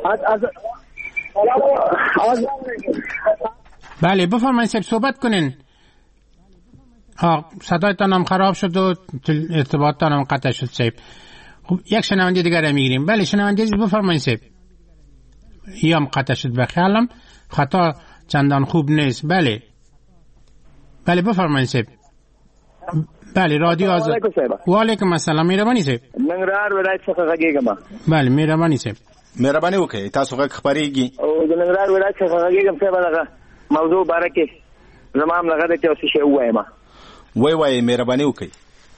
بله بفرمایید صاحب صحبت کنین. ها صدایتان هم خراب شد و ارتباطتان هم قطع شد صاحب. خب یک شنونده دیگر هم میگیریم. بله شنونده عزیز بفرمایید صاحب. یا هم قطع شد بخیالم خطا چندان خوب نیست. بله بله بفرمایید صاحب. بله رادیو آزاد. و علیکم السلام. مهرباني صاحب. ننګرهار ولایت څخه غږیږم. بله مهرباني صاحب. مهرباني وکړئ تاسو غږ خپرېږي. او د ننګرهار ولایت څخه غږیږم صاحب. دغه موضوع باره کې زما هم لغه د چې اوس شی ووایم. وای وای مهرباني وکړئ.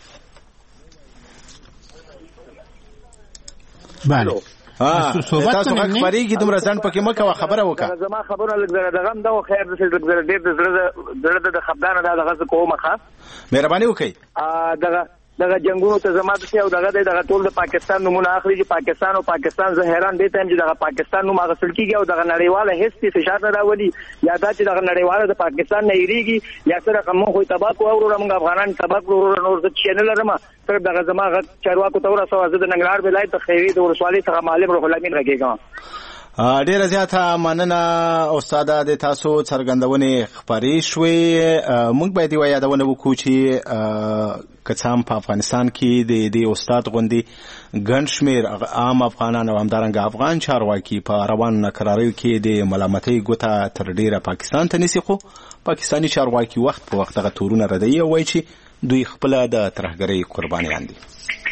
بله ها تاسو غږ خپرېږي دومره ځان پکې مه کوه خبره وکړه. زما خبره لږ زره دغه هم ده خیر د زره ډېر د زړه د خپدانه دا دغه کومه خاص مهرباني وکړئ. دغه دغه جنگونو ته زما د او دغه دغه ټول د پاکستان نومونه اخلي چې پاکستان او پاکستان زه حیران دي ته چې دغه پاکستان نوم هغه سل کیږي او دغه نړیواله هیڅ فشار نه راولي یا دا چې دغه نړیواله د پاکستان نه یریږي یا سره کوم خو تباکو او موږ افغانان تباکو نور د چینل لرم تر دغه زما غ چارواکو ته ورسو زه د ننګرهار ولایت د خیری د ولسوالۍ څخه معلم روح الامین راګیږم. ډیره زیاته مننه استاد د تاسو څرګندونې خبرې شوې. موږ باید یو یادونه وکړو چې کڅام په افغانستان کې د دې استاد غوندي ګڼ شمېر عام افغانان او همدارنګه افغان چارواکي په روانو نقراریو کې د ملامتۍ ګوته تر ډیره پاکستان ته نیسي، خو پاکستاني چارواکي وخت په وخت دغه تورونه ردوي او وایي چې دوی خپله د ترهګرۍ قربانیان دي.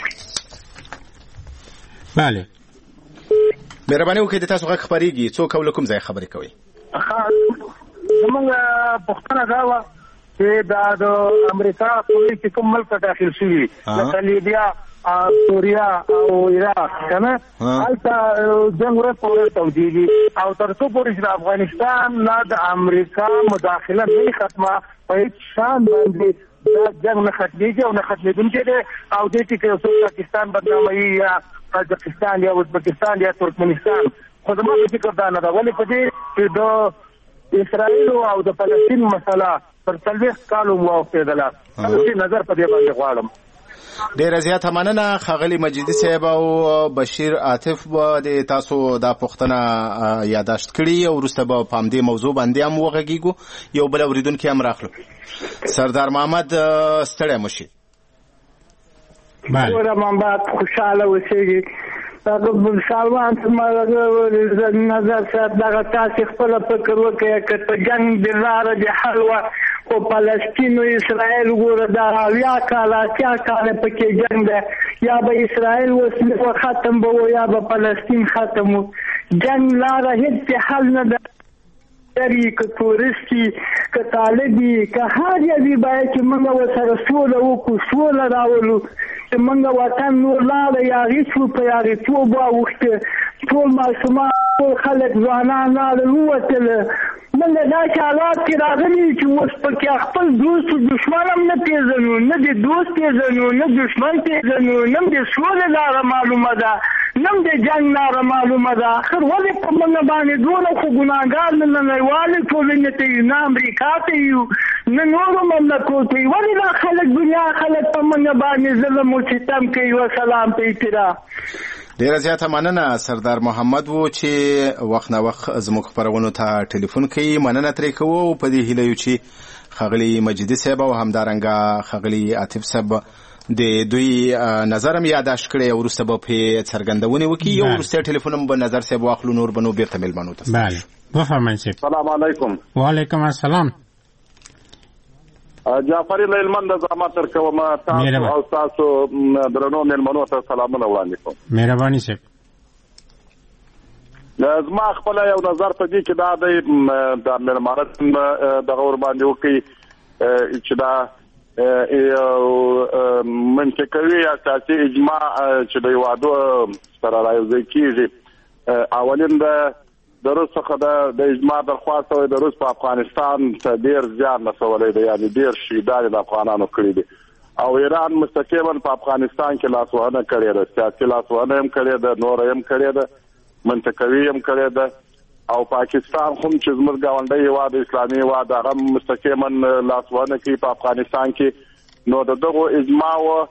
بله مهرباني وکړئ د تاسو غږ خپرېږي. څوک او له کوم ځای خبرې کوئ؟ زموږ پوښتنه دا وه چې دا د امریکا پولیس چې کوم ملک ته داخل شوي لکه لیبیا، سوریا او عراق کنه هلته جنګ ورځ په ورځ تودېږي او تر څو پورې چې د افغانستان نه د امریکا مداخله نه ختمه په هېڅ شان باندې دا جنګ نه ختمېږي او نه ختمېدونکی دی او دې کې که څوک پاکستان بدناموي یا قزاقستان یا ازبکستان یا ترکمنستان، خو زما په فکر دا نه ده. ولې په دې چې د اسرائیلو او د فلسطین مسله تر څلوېښت کالو واوښتېدله. داسې نظر په دې باندې غواړم. ډیره زیاته مننه ښاغلي مجیدي صاحب او بشیر عاطف به د تاسو دا پوښتنه یاداشت کړي او وروسته به په همدې موضوع باندې هم وغږیږو. یو بل اورېدونکی هم راخلو. سردار محمد ستړی مه شي. بله محمد خوشحاله اوسېږي. دغه سلمان نظر صاحب دغه تاسې خپله فکر وکړئ که په جنګ د لاره د حل وه خو فلسطین و اسرائیل ګوره دا اویا کاله اتیا کاله پکې جنګ دی. یا به اسرائیل وسلې ختم به و یا به فلسطین ختم و. جنګ لاره هېڅ حل نه ده. که تورستی که طالبي که هر یوي باید چې موږ ورسره سوله وکړو، سوله راولو چې موږ وطن نور لاړه یاغي شو په یاغیتوب واوښته، ټول ماشومان ټول خلک ځوانان لاړل ووتله. موږ داسې حالات کې راغلي چې اوس پکې خپل دوست دشمن هم نه پېژنو، نه د دوست پېژنو نه دشمن پېژنو، نه د سولې لاره معلومه ده نه د جنګ لاره معلومه ده. آخر ولې په موږ باندې دونه خو ګناهګار نه نړیوالې ټولنې ته یو، نه امریکا ته یو، نه نورو مملکو ته یو. ولې دا خلک دنیا خلک په موږ باندې ظلم او ستم کوي؟ وسلام په احترام. ډیره زیاته مننه. سردار محمد وو چې وخت نه وخت زموږ خپرونو ته ټلیفون کوي. مننه ترې کوو او په دې هیله یو چې خغلی مجیدی صاحب او همدارنګه خغلی عاطف صاحب د دوی نظرم یاداش کړی او وروسته به په څرګندونې وکړي. یو وروسته ټلیفون به نظر صاحب واخلو، نور به نو بیرته میلمنو ته. بله بفرمایئ. سلام علیکم. وعلیکم السلام. جعفری لیلمن د زحمت تر کوم تاسو او تاسو درنو میلمنو ته سلامونه وړاندې کوم. مهرباني صاحب. زما خپل یو نظر په دې کې دا د د میلمانو دغه ور باندې وکړي چې دا منطقوي اساسي اجماع چې د وادو سره راځي کیږي. اولین د د روس څخه د اجماع درخواست او د روس په افغانستان ته ډیر زیان رسولی دی، یعنی ډیر شهیدان د افغانانو کړي دي، او ایران مستقیما په افغانستان کې لاسوهنه کړې ده، سیاسي لاسوهنه هم کړې ده، نور هم کړې ده، منطقوي هم کړې ده، او پاکستان هم چې زموږ ګاونډی هیواد اسلامي هیواد هغه مستقیما لاسوهنه کوي په افغانستان کې. نو د دغو اجماع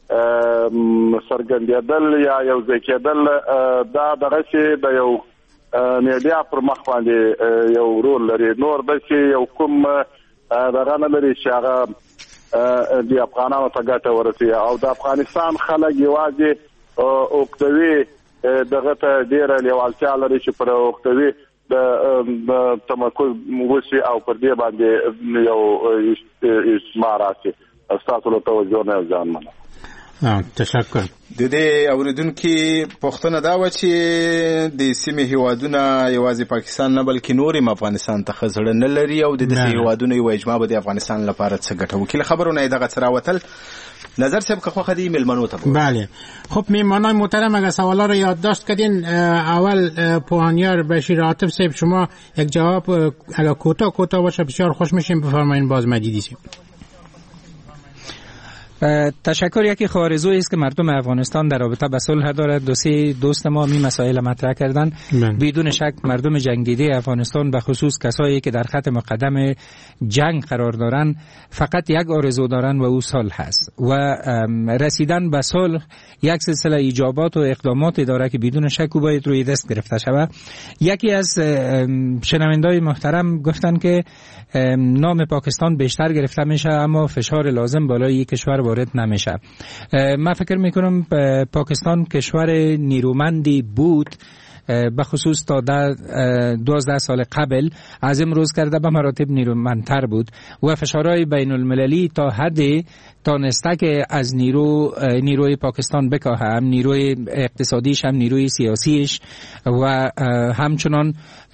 څرګندېدل یا یو ځای کېدل دا دغسې د یو میډیا پر مخ باندې یو رول لري، نور داسې یو کوم دغه نه لري چې هغه د افغانانو ته ګټه ورسوي. او د افغانستان خلک یوازې اوکتوي دغه ته ډېره لیوالتیا لري چې پر اوکتوي د تمرکز وشي او پر دې باندې یو اجماع راشي. ستاسو له توجه نه ځان مننه. تشکر. د دې اوریدونکو پوښتنه دا و چې د سیمې هیوادونه یوازې پاکستان نه بلکې نور هم افغانستان ته خزړه نه لري او د دې هیوادونو یو اجماع به د افغانستان لپاره څه ګټه وکړي. خبرونه دغه سراوتل نظر صاحب که خواهد این میلمانو تا بود. بله خب میلمانای محترم اگر سوالا رو یادداشت کردین، اول پوهانیار بشیر عاطف صاحب شما یک جواب اگر کوتاه کوتاه باشه بسیار خوش میشیم. بفرمایید باز مجیدی صاحب. تشکر. یکی خارزویی است که مردم افغانستان در رابطه با صلح دارد. دو سه دوست ما می مسائل مطرح کردن. بدون شک مردم جنگیده افغانستان به خصوص کسایی که در خط مقدم جنگ قرار دارند فقط یک آرزو دارند و او صلح است و رسیدن به صلح یک سلسله ایجابات و اقداماتی داره که بدون شک او باید روی دست گرفته شود. یکی از شنوندگان محترم گفتن که نام پاکستان بیشتر گرفته میشه اما فشار لازم بالای کشور وارد نمیشه. من فکر میکنم پاکستان کشور نیرومندی بود به خصوص تا دوازده سال قبل، از امروز کرده به مراتب نیرومندتر بود و فشارهای بین المللی تا حدی تانسته که از نیرو نیروی پاکستان بکاهه، هم نیروی اقتصادیش هم نیروی سیاسیش و همچنان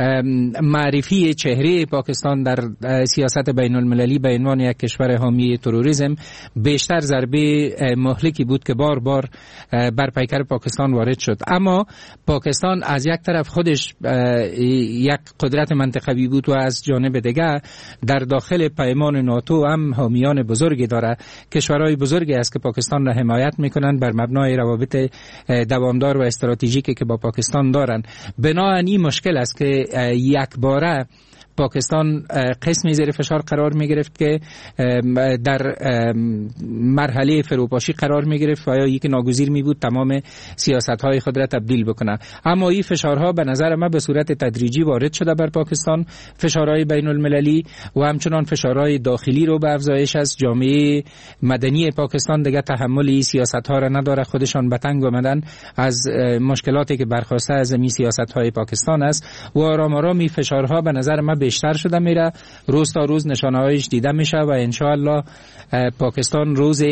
معرفی چهره پاکستان در سیاست بین المللی به عنوان یک کشور حامی تروریسم بیشتر ضربه مهلکی بود که بار بار بر پیکر پاکستان وارد شد. اما پاکستان از یک طرف خودش یک قدرت منطقوی بود و از جانب دیگر در داخل پیمان ناتو هم حامیان بزرگی داره، کشورهای بزرگی است که پاکستان را حمایت میکنند بر مبنای روابط دوامدار و استراتژیکی که با پاکستان دارند. بنابراین این مشکل است که یک باره پاکستان قسمی زیر فشار قرار می گرفت که در مرحله فروپاشی قرار می گرفت و یا یک ناگزیر می بود تمام سیاست های خود را تبدیل بکنه. اما این فشارها به نظر من به صورت تدریجی وارد شده بر پاکستان، فشارهای بین المللی و همچنان فشارهای داخلی رو به افزایش از جامعه مدنی پاکستان دیگه تحمل این سیاست ها را نداره، خودشان به تنگ آمدن از مشکلاتی که برخواسته از این سیاست های پاکستان است و آرام آرام این فشارها به نظر من بیشتر شده میره، روز تا روز نشانه‌هایش دیده میشه و انشاءالله پاکستان روز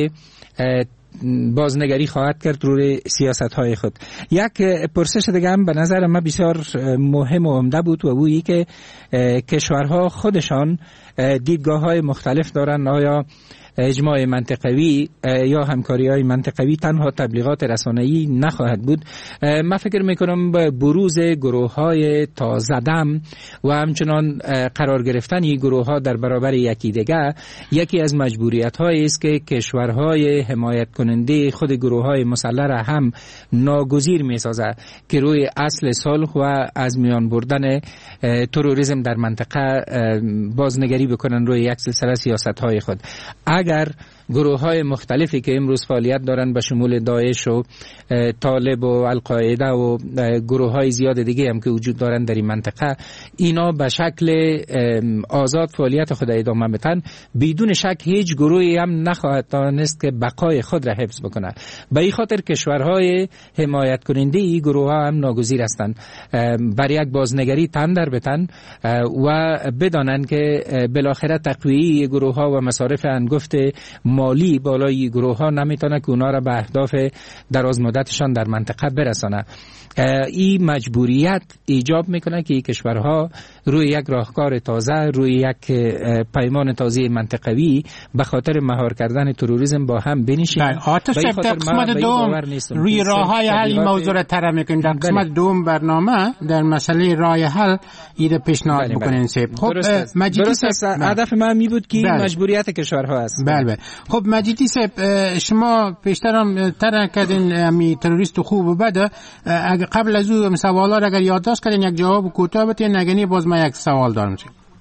بازنگری خواهد کرد روی سیاست های خود. یک پرسش دیگه هم به نظر من بسیار مهم و عمده بود و اویی که کشورها خودشان دیدگاه های مختلف دارن، آیا اجماع منطقوی یا همکاری های منطقوی تنها تبلیغات رسانه‌ای نخواهد بود. من فکر میکنم بروز گروه های تازه دم و همچنان قرار گرفتن این گروه ها در برابر یکی دیگه یکی از مجبوریت هایی است که کشورهای حمایت کننده خود گروه های مسلح را هم ناگزیر میسازه که روی اصل صلح و از میان بردن تروریسم در منطقه بازنگری بکنن روی یک سلسله سیاست های خود. اگر گروه های مختلفی که امروز فعالیت دارن به شمول داعش و طالب و القاعده و گروه های زیاد دیگه هم که وجود دارن در این منطقه، اینا به شکل آزاد فعالیت خود ادامه بدن، بدون شک هیچ گروهی هم نخواهد توانست که بقای خود را حفظ بکنه. به این خاطر کشورهای حمایت کننده این گروه ها هم ناگزیر هستند بر یک بازنگری تن در بتن و بدانند که بالاخره تقویه گروه ها و مصارف انگفت مالی بالای گروه ها نمیتونه که اونا را به اهداف دراز مدتشان در منطقه برسانه. این مجبوریت ایجاب میکنه که این کشورها روی یک راهکار تازه، روی یک پیمان تازه منطقوی به خاطر مهار کردن تروریسم با هم بنشینن. آتش در قسمت دوم روی راههای حل این موضوع را طرح میکنیم. در قسمت دوم برنامه در مسئله راه حل ایده پیشنهاد بکنین. خب مجیدی صاحب، هدف من می بود که مجبوریت کشورها است. بله بله. خب مجیدی صاحب، شما پیشتر هم طرح کردین امی تروریست خوب و بده، قبل از او سوالا را اگر یادداشت کردین یک جواب کوتاه بدین، نگنی باز ما یک سوال دارم.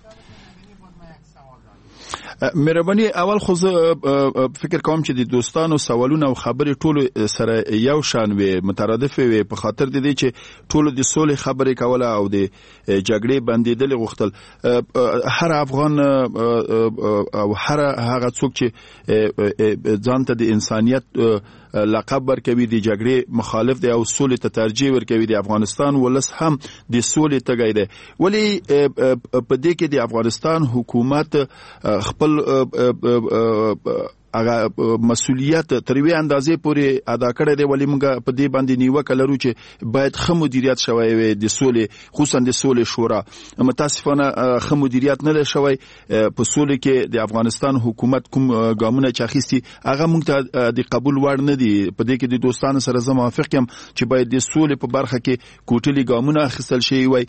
مهرباني اول خو زه فکر کوم چې د دوستانو سوالونه او خبرې ټول سره یو شان وي، مترادف وي، په خاطر د دې چې ټول د سولې خبرې کوله او د جګړې بندیدل غوښتل. هر افغان او هر هغه څوک چې ځان ته د انسانيت لقب ورکوي، د جګړې مخالف دی او سولې ته ترجیح ورکوي، د افغانستان ولس هم د سولې تږی دی. ولی په دې کې د افغانستان حکومت خپل هغه مسؤلیت تر وی اندازې پورې ادا کړی دی. ولی موږ په دې باندې نیوکه لرو چې باید ښه مدیریت شوی وي د سولې، خصوصا د سولې شورا. متاسفانه ښه مدیریت نه دی شوی په سولې کې. د افغانستان حکومت کوم ګامونه چې اخیستي هغه موږ ته د قبول وړ نه دي. په دې کې د دوستانو سره زه موافق یم چې باید د سولې په برخه کې کوټلي ګامونه اخیستل شي وي.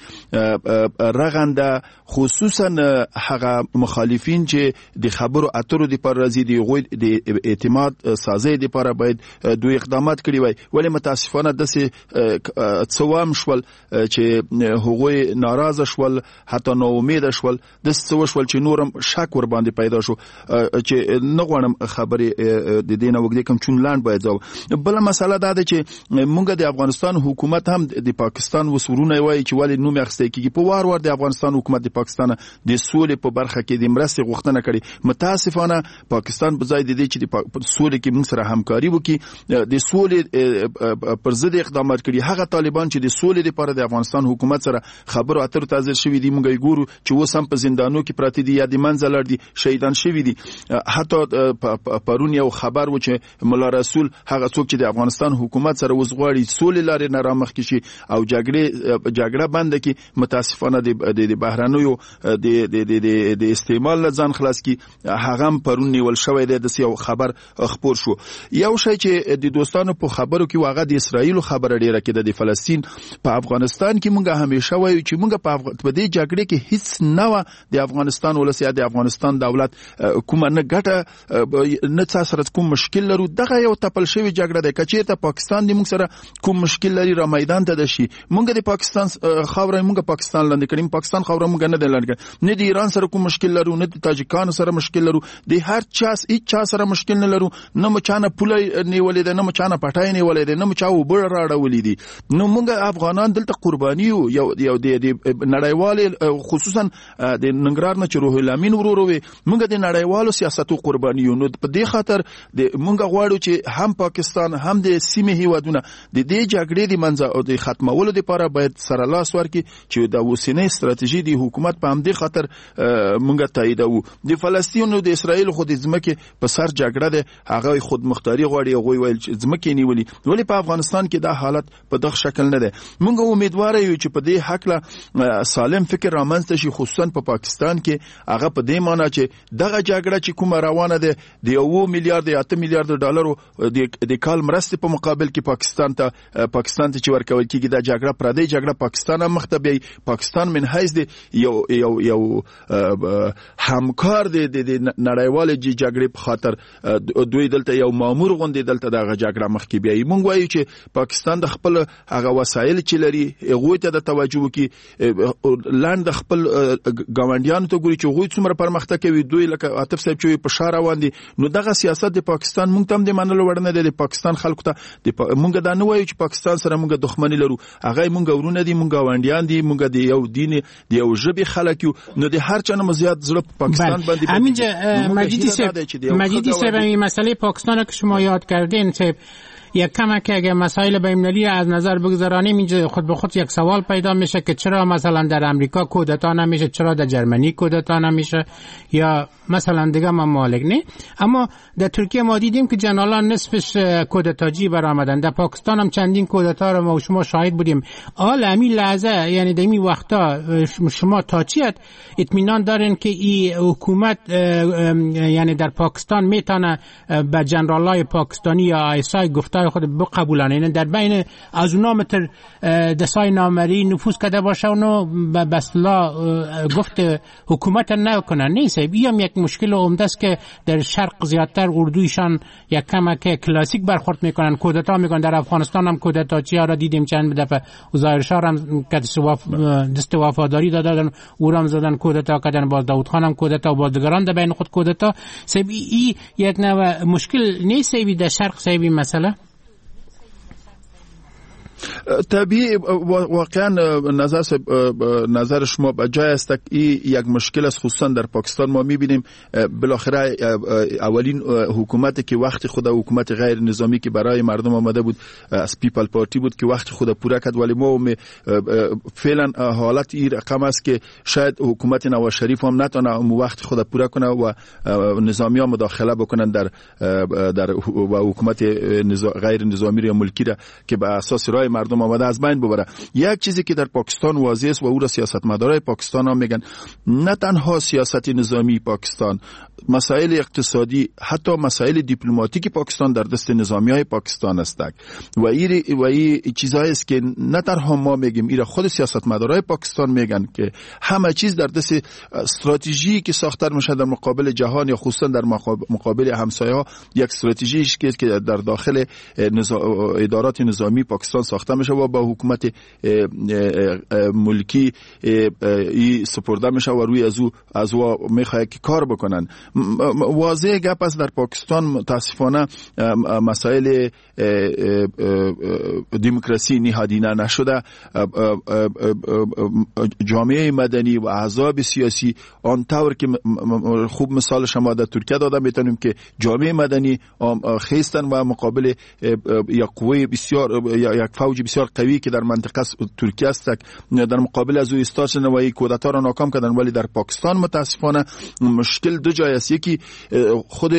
رغنده خصوصا هغه مخالفین چې د خبرو اترو د پر راځي دی غوي د اعتماد سازي د لپاره باید دوی اقدامات کړی وای. ولی متاسفانه داسې څوام شول چې هغوی ناراضه شول، حتی نو امید شول، د څه شول چې نورم شک ور باندې پیدا شو چې نه غواړم خبرې د دینه وګړي کوم چون لاند باید ځو. بل مسله دا ده چې مونږ د افغانستان حکومت هم د پاکستان وسورونه وای چې ولی نوم اخستې کیږي. په وار وار د افغانستان حکومت د پاکستان د سولې په برخه کې د مرستې غوښتنه کړې. متاسفانه پاکستان په ځای د دې چې د سولې کې موږ سره همکاري وکړي، د سولې پر ضد اقدامات کړي. هغه طالبان چې د سولې لپاره د افغانستان حکومت سره خبرو اترو ته حاضر شوي دي، موږ ګورو چې اوس هم په زندانو کې پراته دي یا د منځه لاړ دي، شهیدان شوي دي. حتی پرون یو خبر و چې مولا رسول هغه څوک چې د افغانستان حکومت سره اوس غواړي سولې لارې نه رامخکې شي او جګړې جګړه بنده کړي، متاسفانه د بهرنیو د استعمال نه ځان خلاص کړي. هغه هم پرون نیول شوی دی. د یو خبر خبر شو. یو شی چې د دوستانو په خبرو کې واغه د اسرایل خبره ډیره کېده د فلسطین په افغانستان کې. مونږه همیشه وایو چې مونږ په دې جګړې کې هیڅ نه و د افغانستان ولسی د افغانستان دولت کومه نه ګټه نه څه سره کوم مشکل لرو. دغه یو تپل شوی جګړه ده. کچې ته پاکستان د مونږ سره کوم مشکل لري را میدان ته دشي، مونږ د پاکستان خاورې مونږ پاکستان لاندې کړیم، پاکستان خاورې مونږ نه لاندې کړیم. نه د ایران سره کوم مشکل لرو، نه د تاجکانو سره مشکل لرو، د هر چا هیڅ سره مشکل نه لرو. نه مچانه پوله نیولې ده، نه مچانه پټای نیولې ده، نه مچاو بر راړولې دي. نو موږ افغانان دلته قرباني یو یو د نړیوال خصوصا د ننګرهار نه چې روح الامین ورورو وي، موږ د نړیوالو سیاستو قرباني یو. نو په دې خاطر د موږ غواړو چې هم پاکستان هم د سیمې هیوادونه د دې جګړې د منځ او د ختمولو لپاره باید سره لاس ورکړي چې د اوسنۍ ستراتیژي د حکومت په همدې خاطر موږ تاییدو. د فلسطین او د اسرائیل خو د ځمکې په سر جګړه ده، هغه خود مختاری غواړي، هغه ویل چې ځمکې نیولي. ولی په افغانستان کې دا حالت په دغه شکل نه ده. موږ امیدوار یو چې په دې حق له سالم فکر رامنځته شي، خصوصا په پاکستان کې. هغه په دې معنی چې دغه جګړه چې کومه روانه ده د یو میلیارډ یا اته میلیارډ ډالرو د کال مرستې په مقابل کې پاکستان ته پاکستان ته چې ورکول کېږي، دا جګړه پردی جګړه پاکستان هم مخته بي. پاکستان من حیث دی یو یو یو همکار دی د نړیوال جګړې په خاطر خاطر دوی دلته یو مامور غوندې دلته د جګړه مخکې بیایي. مونږ وایو چې پاکستان د خپل هغه وسایل چې لري هغوی ته د توجه وکړي، لاندې د خپل ګاونډیانو ته ګوري چې هغوی څومره پرمختګ کوي. دوی لکه عاطف صاحب چې په شا روان دي، نو دغه سیاست د پاکستان مونږ ته هم د منلو وړ نه دی. د پاکستان خلکو ته مونږ دا نه وایو چې پاکستان سره مونږ دښمني لرو، هغه مونږ ورونه دي، مونږ ګاونډیان دي، مونږ د یو دین د یو ژبې خلک یو. نو د هر چا نه زیات زړه پاکستان باندې. همینجا مجیدی صاحب مجیدی صاحب این مسئله پاکستان که شما یاد کردین صاحب، یک کم که اگه مسائل بین‌المللی از نظر بگذارانیم اینجا خود به خود یک سوال پیدا میشه که چرا مثلا در امریکا کودتا نمیشه، چرا در جرمنی کودتا نمیشه یا مثلا دیگه ممالک نه. اما در ترکیه ما دیدیم که جنرالان نصفش کودتاجی برآمدن، در پاکستان هم چندین کودتا رو ما شما شاهد بودیم. حال همین لحظه یعنی در این وقتا شما تا چیت اطمینان دارین که این حکومت یعنی در پاکستان میتونه به جنرالای پاکستانی یا آیسای گفته خود بقبولانه، یعنی در بین از اونا متر دستای نامری نفوذ کرده باشه اونو به اصطلاح گفت حکومت نکنن. نیست این یک مشکل عمده است که در شرق زیادتر اردویشان یک کمک کلاسیک برخورد میکنن، کودتا میکنن. در افغانستان هم کودتاچی ها را دیدیم چند دفعه، ظاهر شاه هم که دست وفاداری دادن او را زدن کودتا کردن، باز داوود خان هم کودتا و بازدگران در بین خود کودتا. سبب این یک نوع مشکل نیست در شرق سبب این مسئله. طبیعی واقعا نظر نظر شما به جای است. این یک مشکل است، خصوصا در پاکستان ما میبینیم بالاخره اولین حکومتی که وقت خود حکومت غیر نظامی که برای مردم آمده بود از پیپل پارتی بود که وقت خود پورا کرد، ولی ما فعلا حالت این رقم است که شاید حکومت نواز شریف هم نتونه وقت خود پورا کنه و نظامی ها مداخله بکنن در در و حکومت غیر نظامی یا ملکی را که به اساس رای مردم آمده از بین ببره. یک چیزی که در پاکستان واضح است و او را سیاستمدارای پاکستان هم میگن، نه تنها سیاست نظامی پاکستان، مسائل اقتصادی، حتی مسائل دیپلماتیکی پاکستان در دست نظامی های پاکستان است. و این و این چیزایی است که نه تنها ما میگیم، این خود سیاستمدارای پاکستان میگن که همه چیز در دست استراتژی که ساخته میشه در مقابل جهان یا خصوصا در مقابل همسایه ها. یک استراتژی است که در داخل ادارات نظامی پاکستان ساخته میشه و با حکومت ملکی ای سپرده میشه و روی از او از او میخواد که کار بکنن. واضح گپ است در پاکستان متاسفانه مسائل دموکراسی نهادینه نشده. جامعه مدنی و احزاب سیاسی آنطور که خوب مثال شما در ترکیه داده میتونیم که جامعه مدنی خیستن و مقابل یک قوه بسیار یا یک فوج بسیار قوی که در منطقه ترکیه است در مقابل از او ایستادن و یک کودتا را ناکام کردن. ولی در پاکستان متاسفانه مشکل دو جای است. یکی خود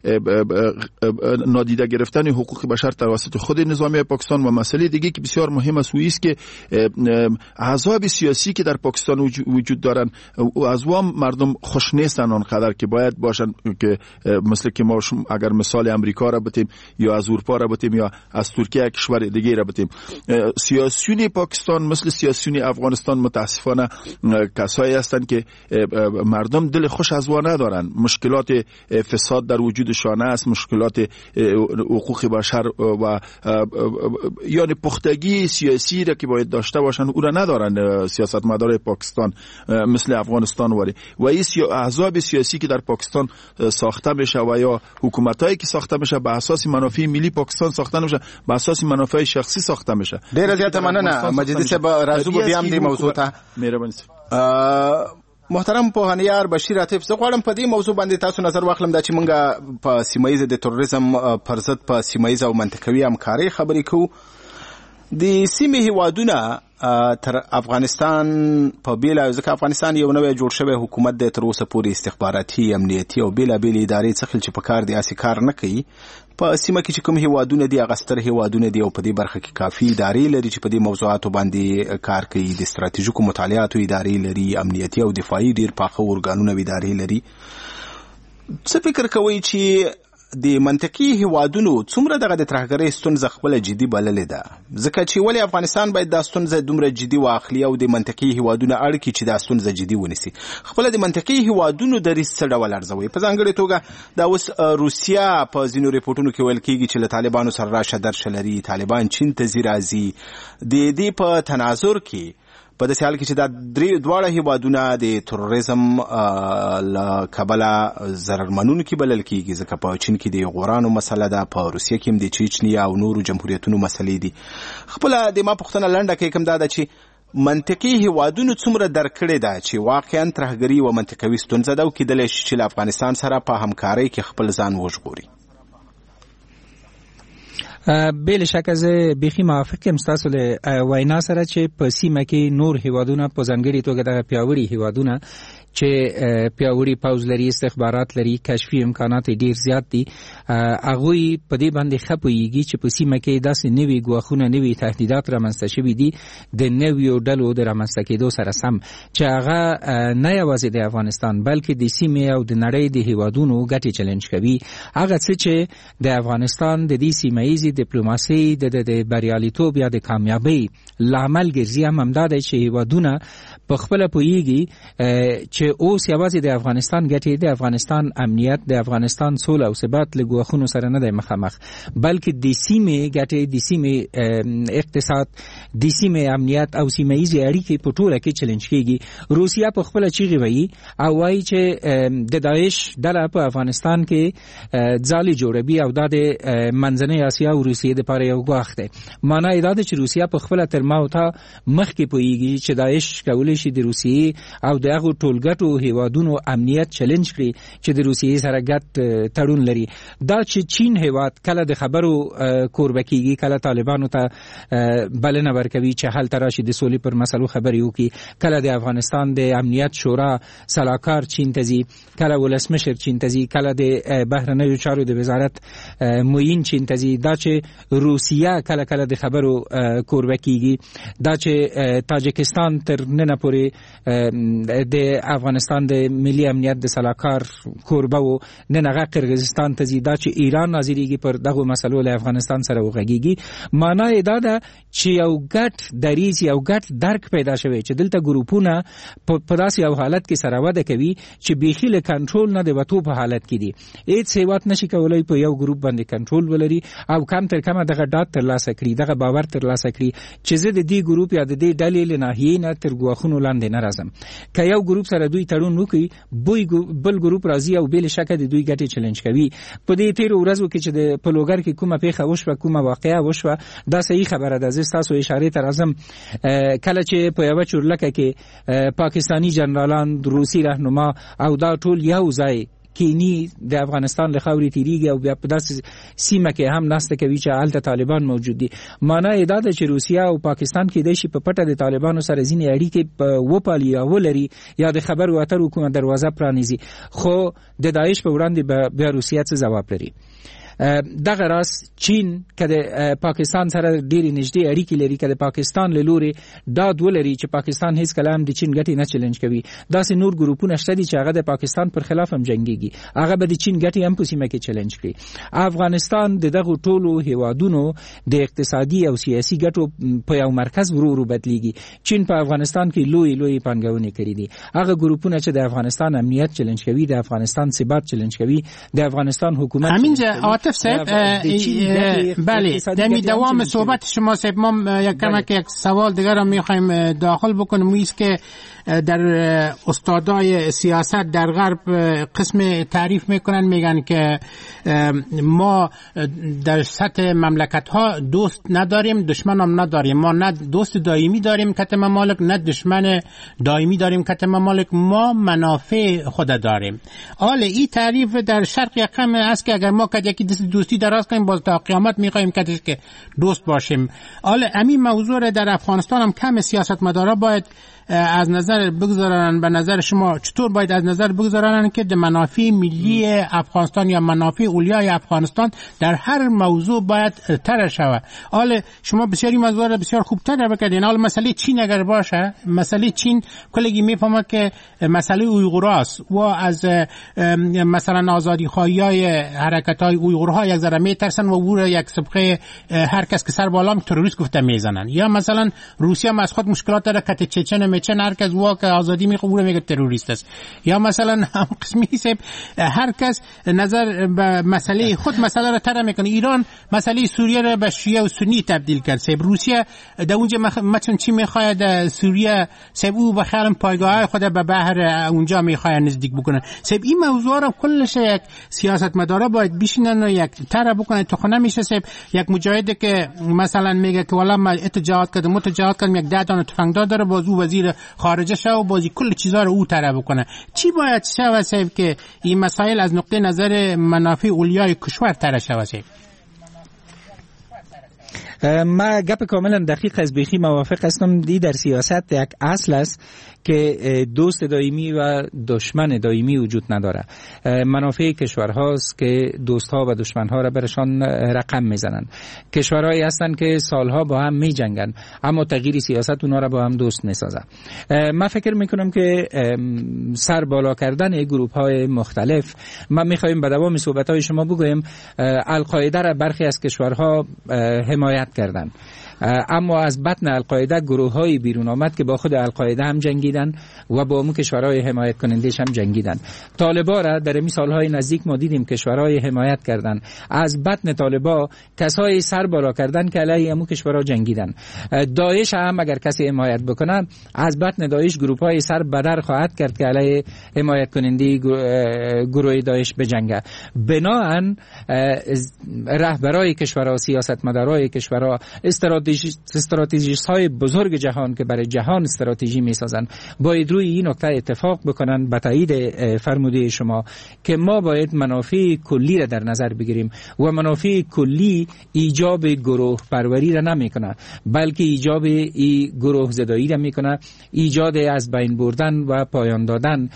نادیده گرفتن حقوق بشر توسط خود نظامی پاکستان و مسئله دیگه که بسیار مهم است است که احزاب سیاسی که در پاکستان وجود دارن از وام مردم خوش نیستن آنقدر که باید باشن، که مثل که ما اگر مثال امریکا را بتیم یا از اروپا را بتیم یا از ترکیه کشور دیگه را بتیم، سیاسیون پاکستان مثل سیاسیون افغانستان متاسفانه کسایی هستند که مردم دل خوش از وا ندارن. مشکلات فساد در وجودشان است، مشکلات حقوق بشر و یعنی پختگی سیاسی را که باید داشته باشن او را ندارن سیاستمدارای پاکستان مثل افغانستان. ولی و این احزاب سیاسی که در پاکستان ساخته میشه و یا حکومتایی که ساخته میشه به اساس منافع ملی پاکستان ساخته نمیشه، به اساس منافع شخصی ساخته میشه. ډیر زیاته مننه مجیدی صاحب، راځو بیا هم دې موضوع ته. مهرباني. محترم پوهنیار بشیر عاطف، زه غواړم په دې موضوع باندې تاسو نظر واخلم دا چې مونږ په سیمه ییز د تروریزم پر ضد په سیمه ییز او منطقوي همکارۍ خبرې کوو. د سیمې هیوادونه تر افغانستان په بیلا ځکه افغانستان یو نوی جوړ شوی حکومت د تر اوسه پورې استخباراتي امنیتي او بیلا بیل ادارې څخه چې په کار دی اسی کار نه کوي. په سیمه کې چې کوم هیوادونه دي هغه ستر هیوادونه دي او په دې برخه کې کافي ادارې لري چې په دې موضوعاتو باندې کار کوي. د ستراتیژیکو مطالعاتو ادارې لري، امنیتي او دفاعي ډیر پاخه ارګانونه ادارې لري. څه فکر کوئ چې د منطقي هیوادونو څومره دغه د ترهګرۍ ستونزه خپله جدي بللې ده، ځکه چې ولې افغانستان باید دا ستونزه دومره جدي واخلي او د منطقي هیوادونو اړ کړي چې دا ستونزه جدي ونیسي. خپله د منطقي هیوادونو دریځ څه ډول ارزوي؟ په ځانګړې توګه دا اوس روسیا په ځینو ریپورټونو کې ویل کېږي چې له طالبانو سره راشه درشه لري، طالبان چین ته ځي راځي. د دې په تناظر کې په داسې حال کې چې دا درې دواړه هیوادونه د تروریزم له کبله ضرر منونکي بلل کېږي، ځکه په چین کې د غورانو مسله ده، په روسیه کې هم د چیچنیا او نورو جمهوریتونو مسلې دي. خپله د ما پوښتنه لنډه کوي کوم دا ده چې منطقي هیوادونو څومره درک کړې ده چې واقعا ترهګري یوه منطقوي ستونزه ده او کیدلی شي چې له افغانستان سره په همکارۍ کې خپل ځان وژغوري. بل شک از بیخي موافق یم ستاسو له وینا سره چې په سیمه کې نور هیوادونه په ځانګړي توګه د پیاوړي هیوادونه چې پیاوړي پوز لري، استخبارات لري، کشفي امکانات ډیر زیات دي، هغوی په دې باندې ښه پوهیږي چې په سیمه کې داسې نوي ګواښونه، نوي تهدیدات رامنځته شوي دي د نویو ډلو د رامنځته کېدو سره سم، چې هغه نه یوازې د افغانستان بلکې د سیمې او د نړۍ د هیوادونو ګټې چلنج کوي. هغه څه چې د افغانستان د دې سیمه ییزې ډیپلوماسۍ د بریالیتوب یا د کامیابۍ لامل ګرځي هم همدا دی چې هیوادونه په خپله پوهیږي چې اوس یوازې د افغانستان ګټې، د افغانستان امنیت، د افغانستان سوله او ثبات له ګواښونو سره نه دی مخامخ، بلکې د سیمې ګټې، د سیمې اقتصاد، د سیمې امنیت او سیمه ییزې اړیکې په ټوله کې چلنج کېږي. روسیه په خپله چیغې وایي او وایي چې د داعش ډله په افغانستان کې ځالې جوړوي او دا د منځنۍ اسیا او روسیې دپاره یو ګواښ دی. معنا یې دا ده چې روسیه په خپله تر ما او تا مخکې پوهیږي چې داعش کولی شي د روسیې او د هغو ټولګټو هیوادونو امنیت چلنج کړي چې د روسیې سره ګډ تړون لري. دا چې چین هیواد کله د خبرو کوربه کېږي، کله طالبانو ته بلنه ورکوي چې هلته راشي د سولې پر مسلو خبرې وکړي، کله د افغانستان د امنیت شورا سلاکار چین ته ځي، کله ولسمشر چین ته ځي، کله د بهرنیو چارو د وزارت معین چین ته ځي، دا چې روسیه کله کله د خبرو کوربه کېږي، دا چې تاجکستان تر ننه پورې د افغانستان د ملي امنیت د سلاکار کوربه و، نن هغه قرغیزستان ته ځي، دا چې ایران ناظریږي پر دغو مسلو له افغانستان سره وغږیږي. معنا یې دا ده چې یو ګډ دریځ، یو ګډ درک پیدا شوی چې دلته ګروپونه په داسې یو حالت کې سره وده کوي چې بیخي له کنټرول نه د وتو په حالت کې دي. هیڅ هیواد نشي کولی په یو ګروپ باندې کنټرول ولري او کم تر کمه دغه ډاډ ترلاسه کړي، دغه باور ترلاسه کړي چې زه د دې ګروپ یا د دې ډلې له ناحیې نه تر ګواښونو لاندې نه راځم. که یو ګروپ سره دوی تړون وکړي، بل ګروپ راځي او بل شکه د دوی ګټې چلنج کوي. په دې تیرو ورځو کې چې د پلوګر کې کومه پیښه وشوه، کومه واقعه وشوه، دا صحیح خبره ده. زه ستاسو اشارې ته راځم، کله چې په یوه چورلکه کې پاکستاني جنرالان، روسي رهنما او دا ټول یو ځای کینی د افغانستان له خاورې تیریږي او بیا په داسې سیمه کې هم ناسته کوي چې هلته طالبان موجود دي. معنا یې دا ده چې روسیه او پاکستان کېدای شي په پټه د طالبانو سره ځینې اړیکې وپالي یا ولري یا د خبرو اترو کومه دروازه پرانیزي، خو د داعش په وړاندې بیا روسیه څه ځواب لري؟ دغه راز چین که د پاکستان سره ډېرې نږدې اړیکې لري، که د پاکستان له لورې ډاډ ولري چې پاکستان هیڅ کله هم د چین ګټې نه چلنج کوي، داسې نور ګروپونه شته دي چې هغه د پاکستان پر خلاف هم جنګېږي، هغه به د چین ګټې هم په سیمه کې چلنج کړي. افغانستان د دغو ټولو هیوادونو د اقتصادي او سیاسي ګټو په یو مرکز ورو ورو بدلیږي. چین په افغانستان کې لوی لوی پانګونې کړي دي. هغه ګروپونه چې د افغانستان امنیت چلنج کوي، د افغانستان ثبات چلنج کوي، د افغانستان حکومت عاطف صاحب بله دمی دوام صحبت شما صاحب ما یک کمک یک سوال دیگر رو میخوایم داخل بکنیم. ایست که در استادای سیاست در غرب قسم تعریف میکنن، میگن که ما در سطح مملکت ها دوست نداریم، دشمن هم نداریم. ما نه دوست دائمی داریم کت ممالک، نه دشمن دائمی داریم کت ممالک، ما منافع خود داریم. حالا این تعریف در شرق یکم است که اگر ما کد یکی دست دوستی دراز کنیم باز تا قیامت میخوایم کدش که دوست باشیم. حالا همین موضوع در افغانستان هم کم سیاستمدارا باید از نظر بگذارن. به نظر شما چطور باید از نظر بگذارن که منافع ملی افغانستان یا منافع اولیای افغانستان در هر موضوع باید تر شود؟ حالا شما بسیاری موضوع را بسیار خوب تر بکردین. حالا مسئله چین اگر باشه، مسئله چین کلگی میفهمه که مسئله اویغوراست و از مثلا آزادی خواهی حرکت های اویغورها یک ذره میترسن و او را یک سبقه هر کس که سر بالا تروریست گفته میزنن. یا مثلا روسیه هم از خود مشکلات داره که چچن میچن هر کس وا که آزادی میخواد او را میگه تروریست است. یا مثلا هم قسمی سب هر کس نظر به مسئله خود مسئله را تر میکنه. ایران مسئله سوریه را به شیعه و سنی تبدیل کرد. سب روسیه در اونجا مثلا چی میخواد سوریه سب او به خیال پایگاه خود به بحر اونجا میخواد نزدیک بکنه. سب این موضوع را کلش یک سیاستمدارا باید بشینن و یک تر بکنه. تو خونه میشه سب یک مجاهد که مثلا میگه که والا من اتجاهات کردم متجاهات کردم یک ده دانه تفنگدار داره بازو وزیر خارجه شو و بازی کل چیزا رو او تر بکنه. چی باید شود سب که این مسائل از نقطه نظر منافع اولیای کشور تر شود؟ سب ما گپ کاملا دقیق از بیخی موافق هستم. دی در سیاست یک اصل است که دوست دائمی و دشمن دائمی وجود نداره. منافع کشورهاست که دوستها و دشمنها را برشان رقم میزنن. کشورهایی هستند که سالها با هم میجنگن اما تغییر سیاست اونا را با هم دوست میسازه. من فکر میکنم که سر بالا کردن گروه های مختلف، من میخوایم به دوام صحبت های شما بگویم القاعده را برخی از کشورها حمایت کردن، اما از بطن القاعده گروه های بیرون آمد که با خود القاعده هم جنگیدن و با اون کشورهای حمایت کنندش هم جنگیدن. طالبا را در این سالهای نزدیک ما دیدیم کشورهای حمایت کردن. از بطن طالبا کسای سر بالا کردن که علیه همون کشورها جنگیدن. داعش هم اگر کسی حمایت بکنه از بطن داعش گروه های سر بدر خواهد کرد که علیه حمایت کننده گروه داعش بجنگه. بناهن رهبرای کشورها، سیاستمدارای کشورها، استراتژیست های بزرگ جهان که برای جهان استراتژی می سازن باید روی این نکته اتفاق بکنن به تایید فرموده شما که ما باید منافع کلی را در نظر بگیریم و منافع کلی ایجاب گروه پروری را نمی کنه بلکه ایجاب ای گروه زدایی را می کنه، ایجاد از بین بردن و پایان دادن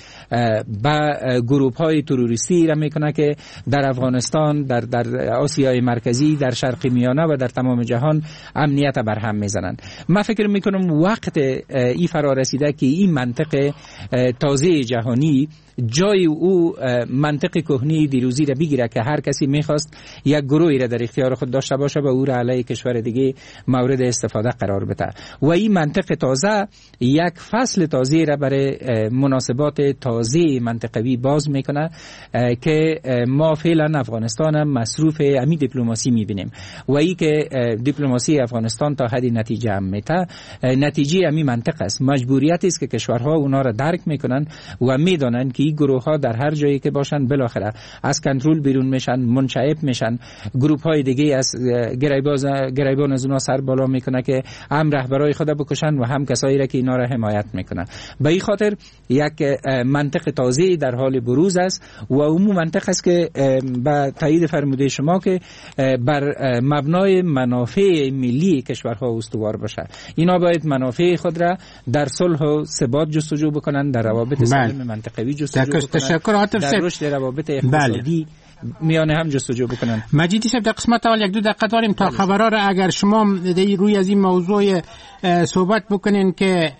به گروه های تروریستی را می کنه که در افغانستان، در در آسیای مرکزی، در شرق میانه و در تمام جهان امنیت برهم میزنن. من فکر میکنم وقت ای فرا رسیده که این منطق تازه جهانی جای او منطق کهنی دیروزی را بگیره که هر کسی میخواست یک گروهی را در اختیار خود داشته باشه و او را علیه کشور دیگه مورد استفاده قرار بده و این منطق تازه یک فصل تازه را برای مناسبات تازه منطقوی باز میکنه که ما فعلا افغانستان هم مصروف امی دیپلماسی میبینیم و ای که دیپلماسی افغانستان تا حدی نتیجه هم میته. نتیجه امی منطق است، مجبوریت است که کشورها اونا را درک میکنن و میدانن که این گروه ها در هر جایی که باشن بالاخره از کنترل بیرون میشن، منشعب میشن. گروه های دیگه از گریباز گریبان از اونا سر بالا میکنه که هم رهبرای خود بکشن و هم کسایی را که اینا را حمایت میکنن. به این خاطر یک منطق تازه در حال بروز است و اون منطق است که با تایید فرموده شما که بر مبنای منافع ملی کشورها استوار باشه. اینا باید منافع خود را در صلح و ثبات جستجو بکنن، در روابط سالم منطقوی جستجو بکنن، تشکر عاطف در رشد روابط اقتصادی میانه هم جستجو بکنن. مجیدی صاحب در قسمت اول یک دو دقیقه داریم تا خبرها را اگر شما روی از این موضوع صحبت بکنین که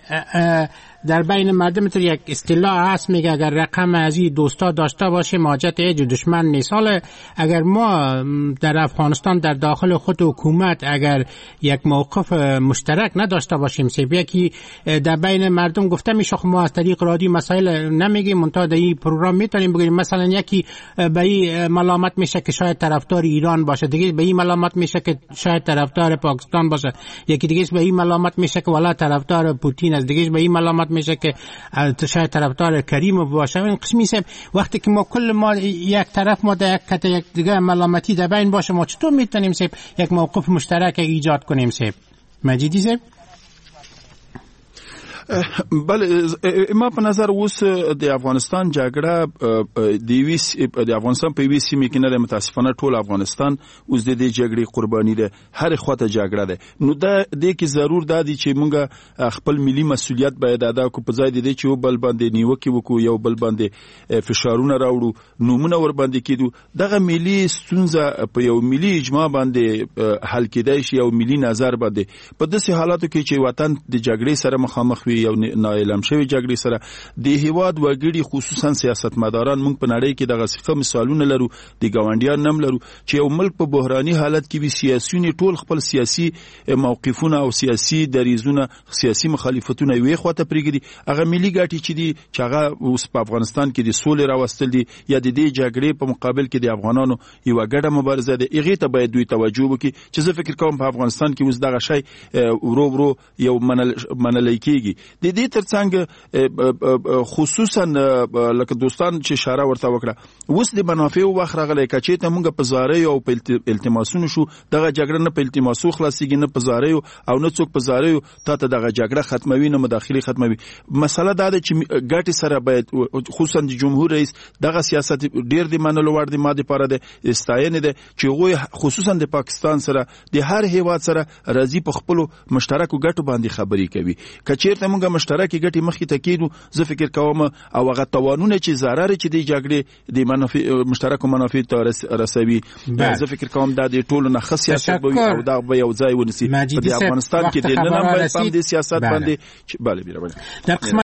در بین مردم تو یک اصطلاح هست میگه اگر رقم از این دوستا داشته باشه ماجت ایج دشمن نیست. حالا اگر ما در افغانستان در داخل خود حکومت اگر یک موقف مشترک نداشته باشیم، سیب یکی در بین مردم گفته میشه ما از طریق رادیو مسائل نمیگیم منتها در این پروگرام میتونیم بگیم، مثلا یکی به این ملامت میشه که شاید طرفدار ایران باشه، دیگه به این ملامت میشه که شاید طرفدار پاکستان باشه، یکی دیگه به این ملامت میشه که والا طرفدار پوتین است، دیگه به این ملامت میشه که شاید طرفدار کریم باشه. این قسمی است وقتی که ما کل ما یک طرف ما در یک یک دیگه ملامتی در بین باشه ما چطور میتونیم سیب یک موقف مشترک ایجاد کنیم؟ سیب مجیدی سیب بله ما په نظر اوس د افغانستان جګړه د ویس د افغانستان په ویس سیمه کې نه متاسفانه ټول افغانستان اوس د دې جګړې قرباني ده، هر خواته جګړه ده. نو دا د کې ضرور دا دي چې موږ خپل ملي مسؤلیت باید ادا کړو، په ځای د چې یو بل باندې نیوکه وکړو، یو بل باندې فشارونه راوړو، نومونه ور باندې کېدو. دغه ملي ستونزه په یو ملي اجماع باندې حل کېدای شي، یو ملي نظر باندې. په داسې حالاتو کې چې وطن د جګړې سره مخامخ وي، یو نااعلم شوی جګړې سره، د هیواد وګړي خصوصا سیاستمداران موږ په نړۍ کې دغه څه مثالونه لرو، د ګاونډیان نم لرو چې یو ملک په بحراني حالت کې وي، سیاسيون ټول خپل سیاسي موقفونه او سیاسي دریزونه، سیاسي مخالفتونه وي خواته پرېږدي. هغه ملي ګټې چې دي چې هغه اوس په افغانستان کې د سولې راوستل دي یا د دې جګړې په مقابل کې د افغانانو یو ګډه مبارزه ده، هغه ته باید دوی توجه وکړي. چې زه فکر کوم په افغانستان کې اوس دغه شی ورو ورو یو منل کېږي. د دې ترڅنګ خصوصا لکه دوستان چې اشاره ورته وکړه، اوس د منافع وخت راغلی، کچې ته موږ په زاریو او په التماسونو شو، دغه جګړه نه په التماسو خلاصيږي، نه په زاریو او نه څوک په زاریو ته ته دغه جګړه ختموي، نه مداخله ختموي. مسله دا ده چې ګټي سره باید خصوصا د جمهور رئیس دغه سیاست ډیر د منلو وړ د ماده لپاره د استاینه ده چې غوي خصوصا د پاکستان سره د هر هیواد سره راضي په خپل مشترکو ګټو باندې خبرې کوي. کچېرته موږ مشترکي ګټې مخکې ته کېدو، زه فکر کوم او هغه توانونه چې ضرر چې د جګړې د منافع مشترکو منافع ته رسوي، زه فکر کوم دا د ټولو نه ښه سیاست به او دا به یو ځای ونیسي. په افغانستان کې د نن هم باید په دې سیاست باندې بله بیره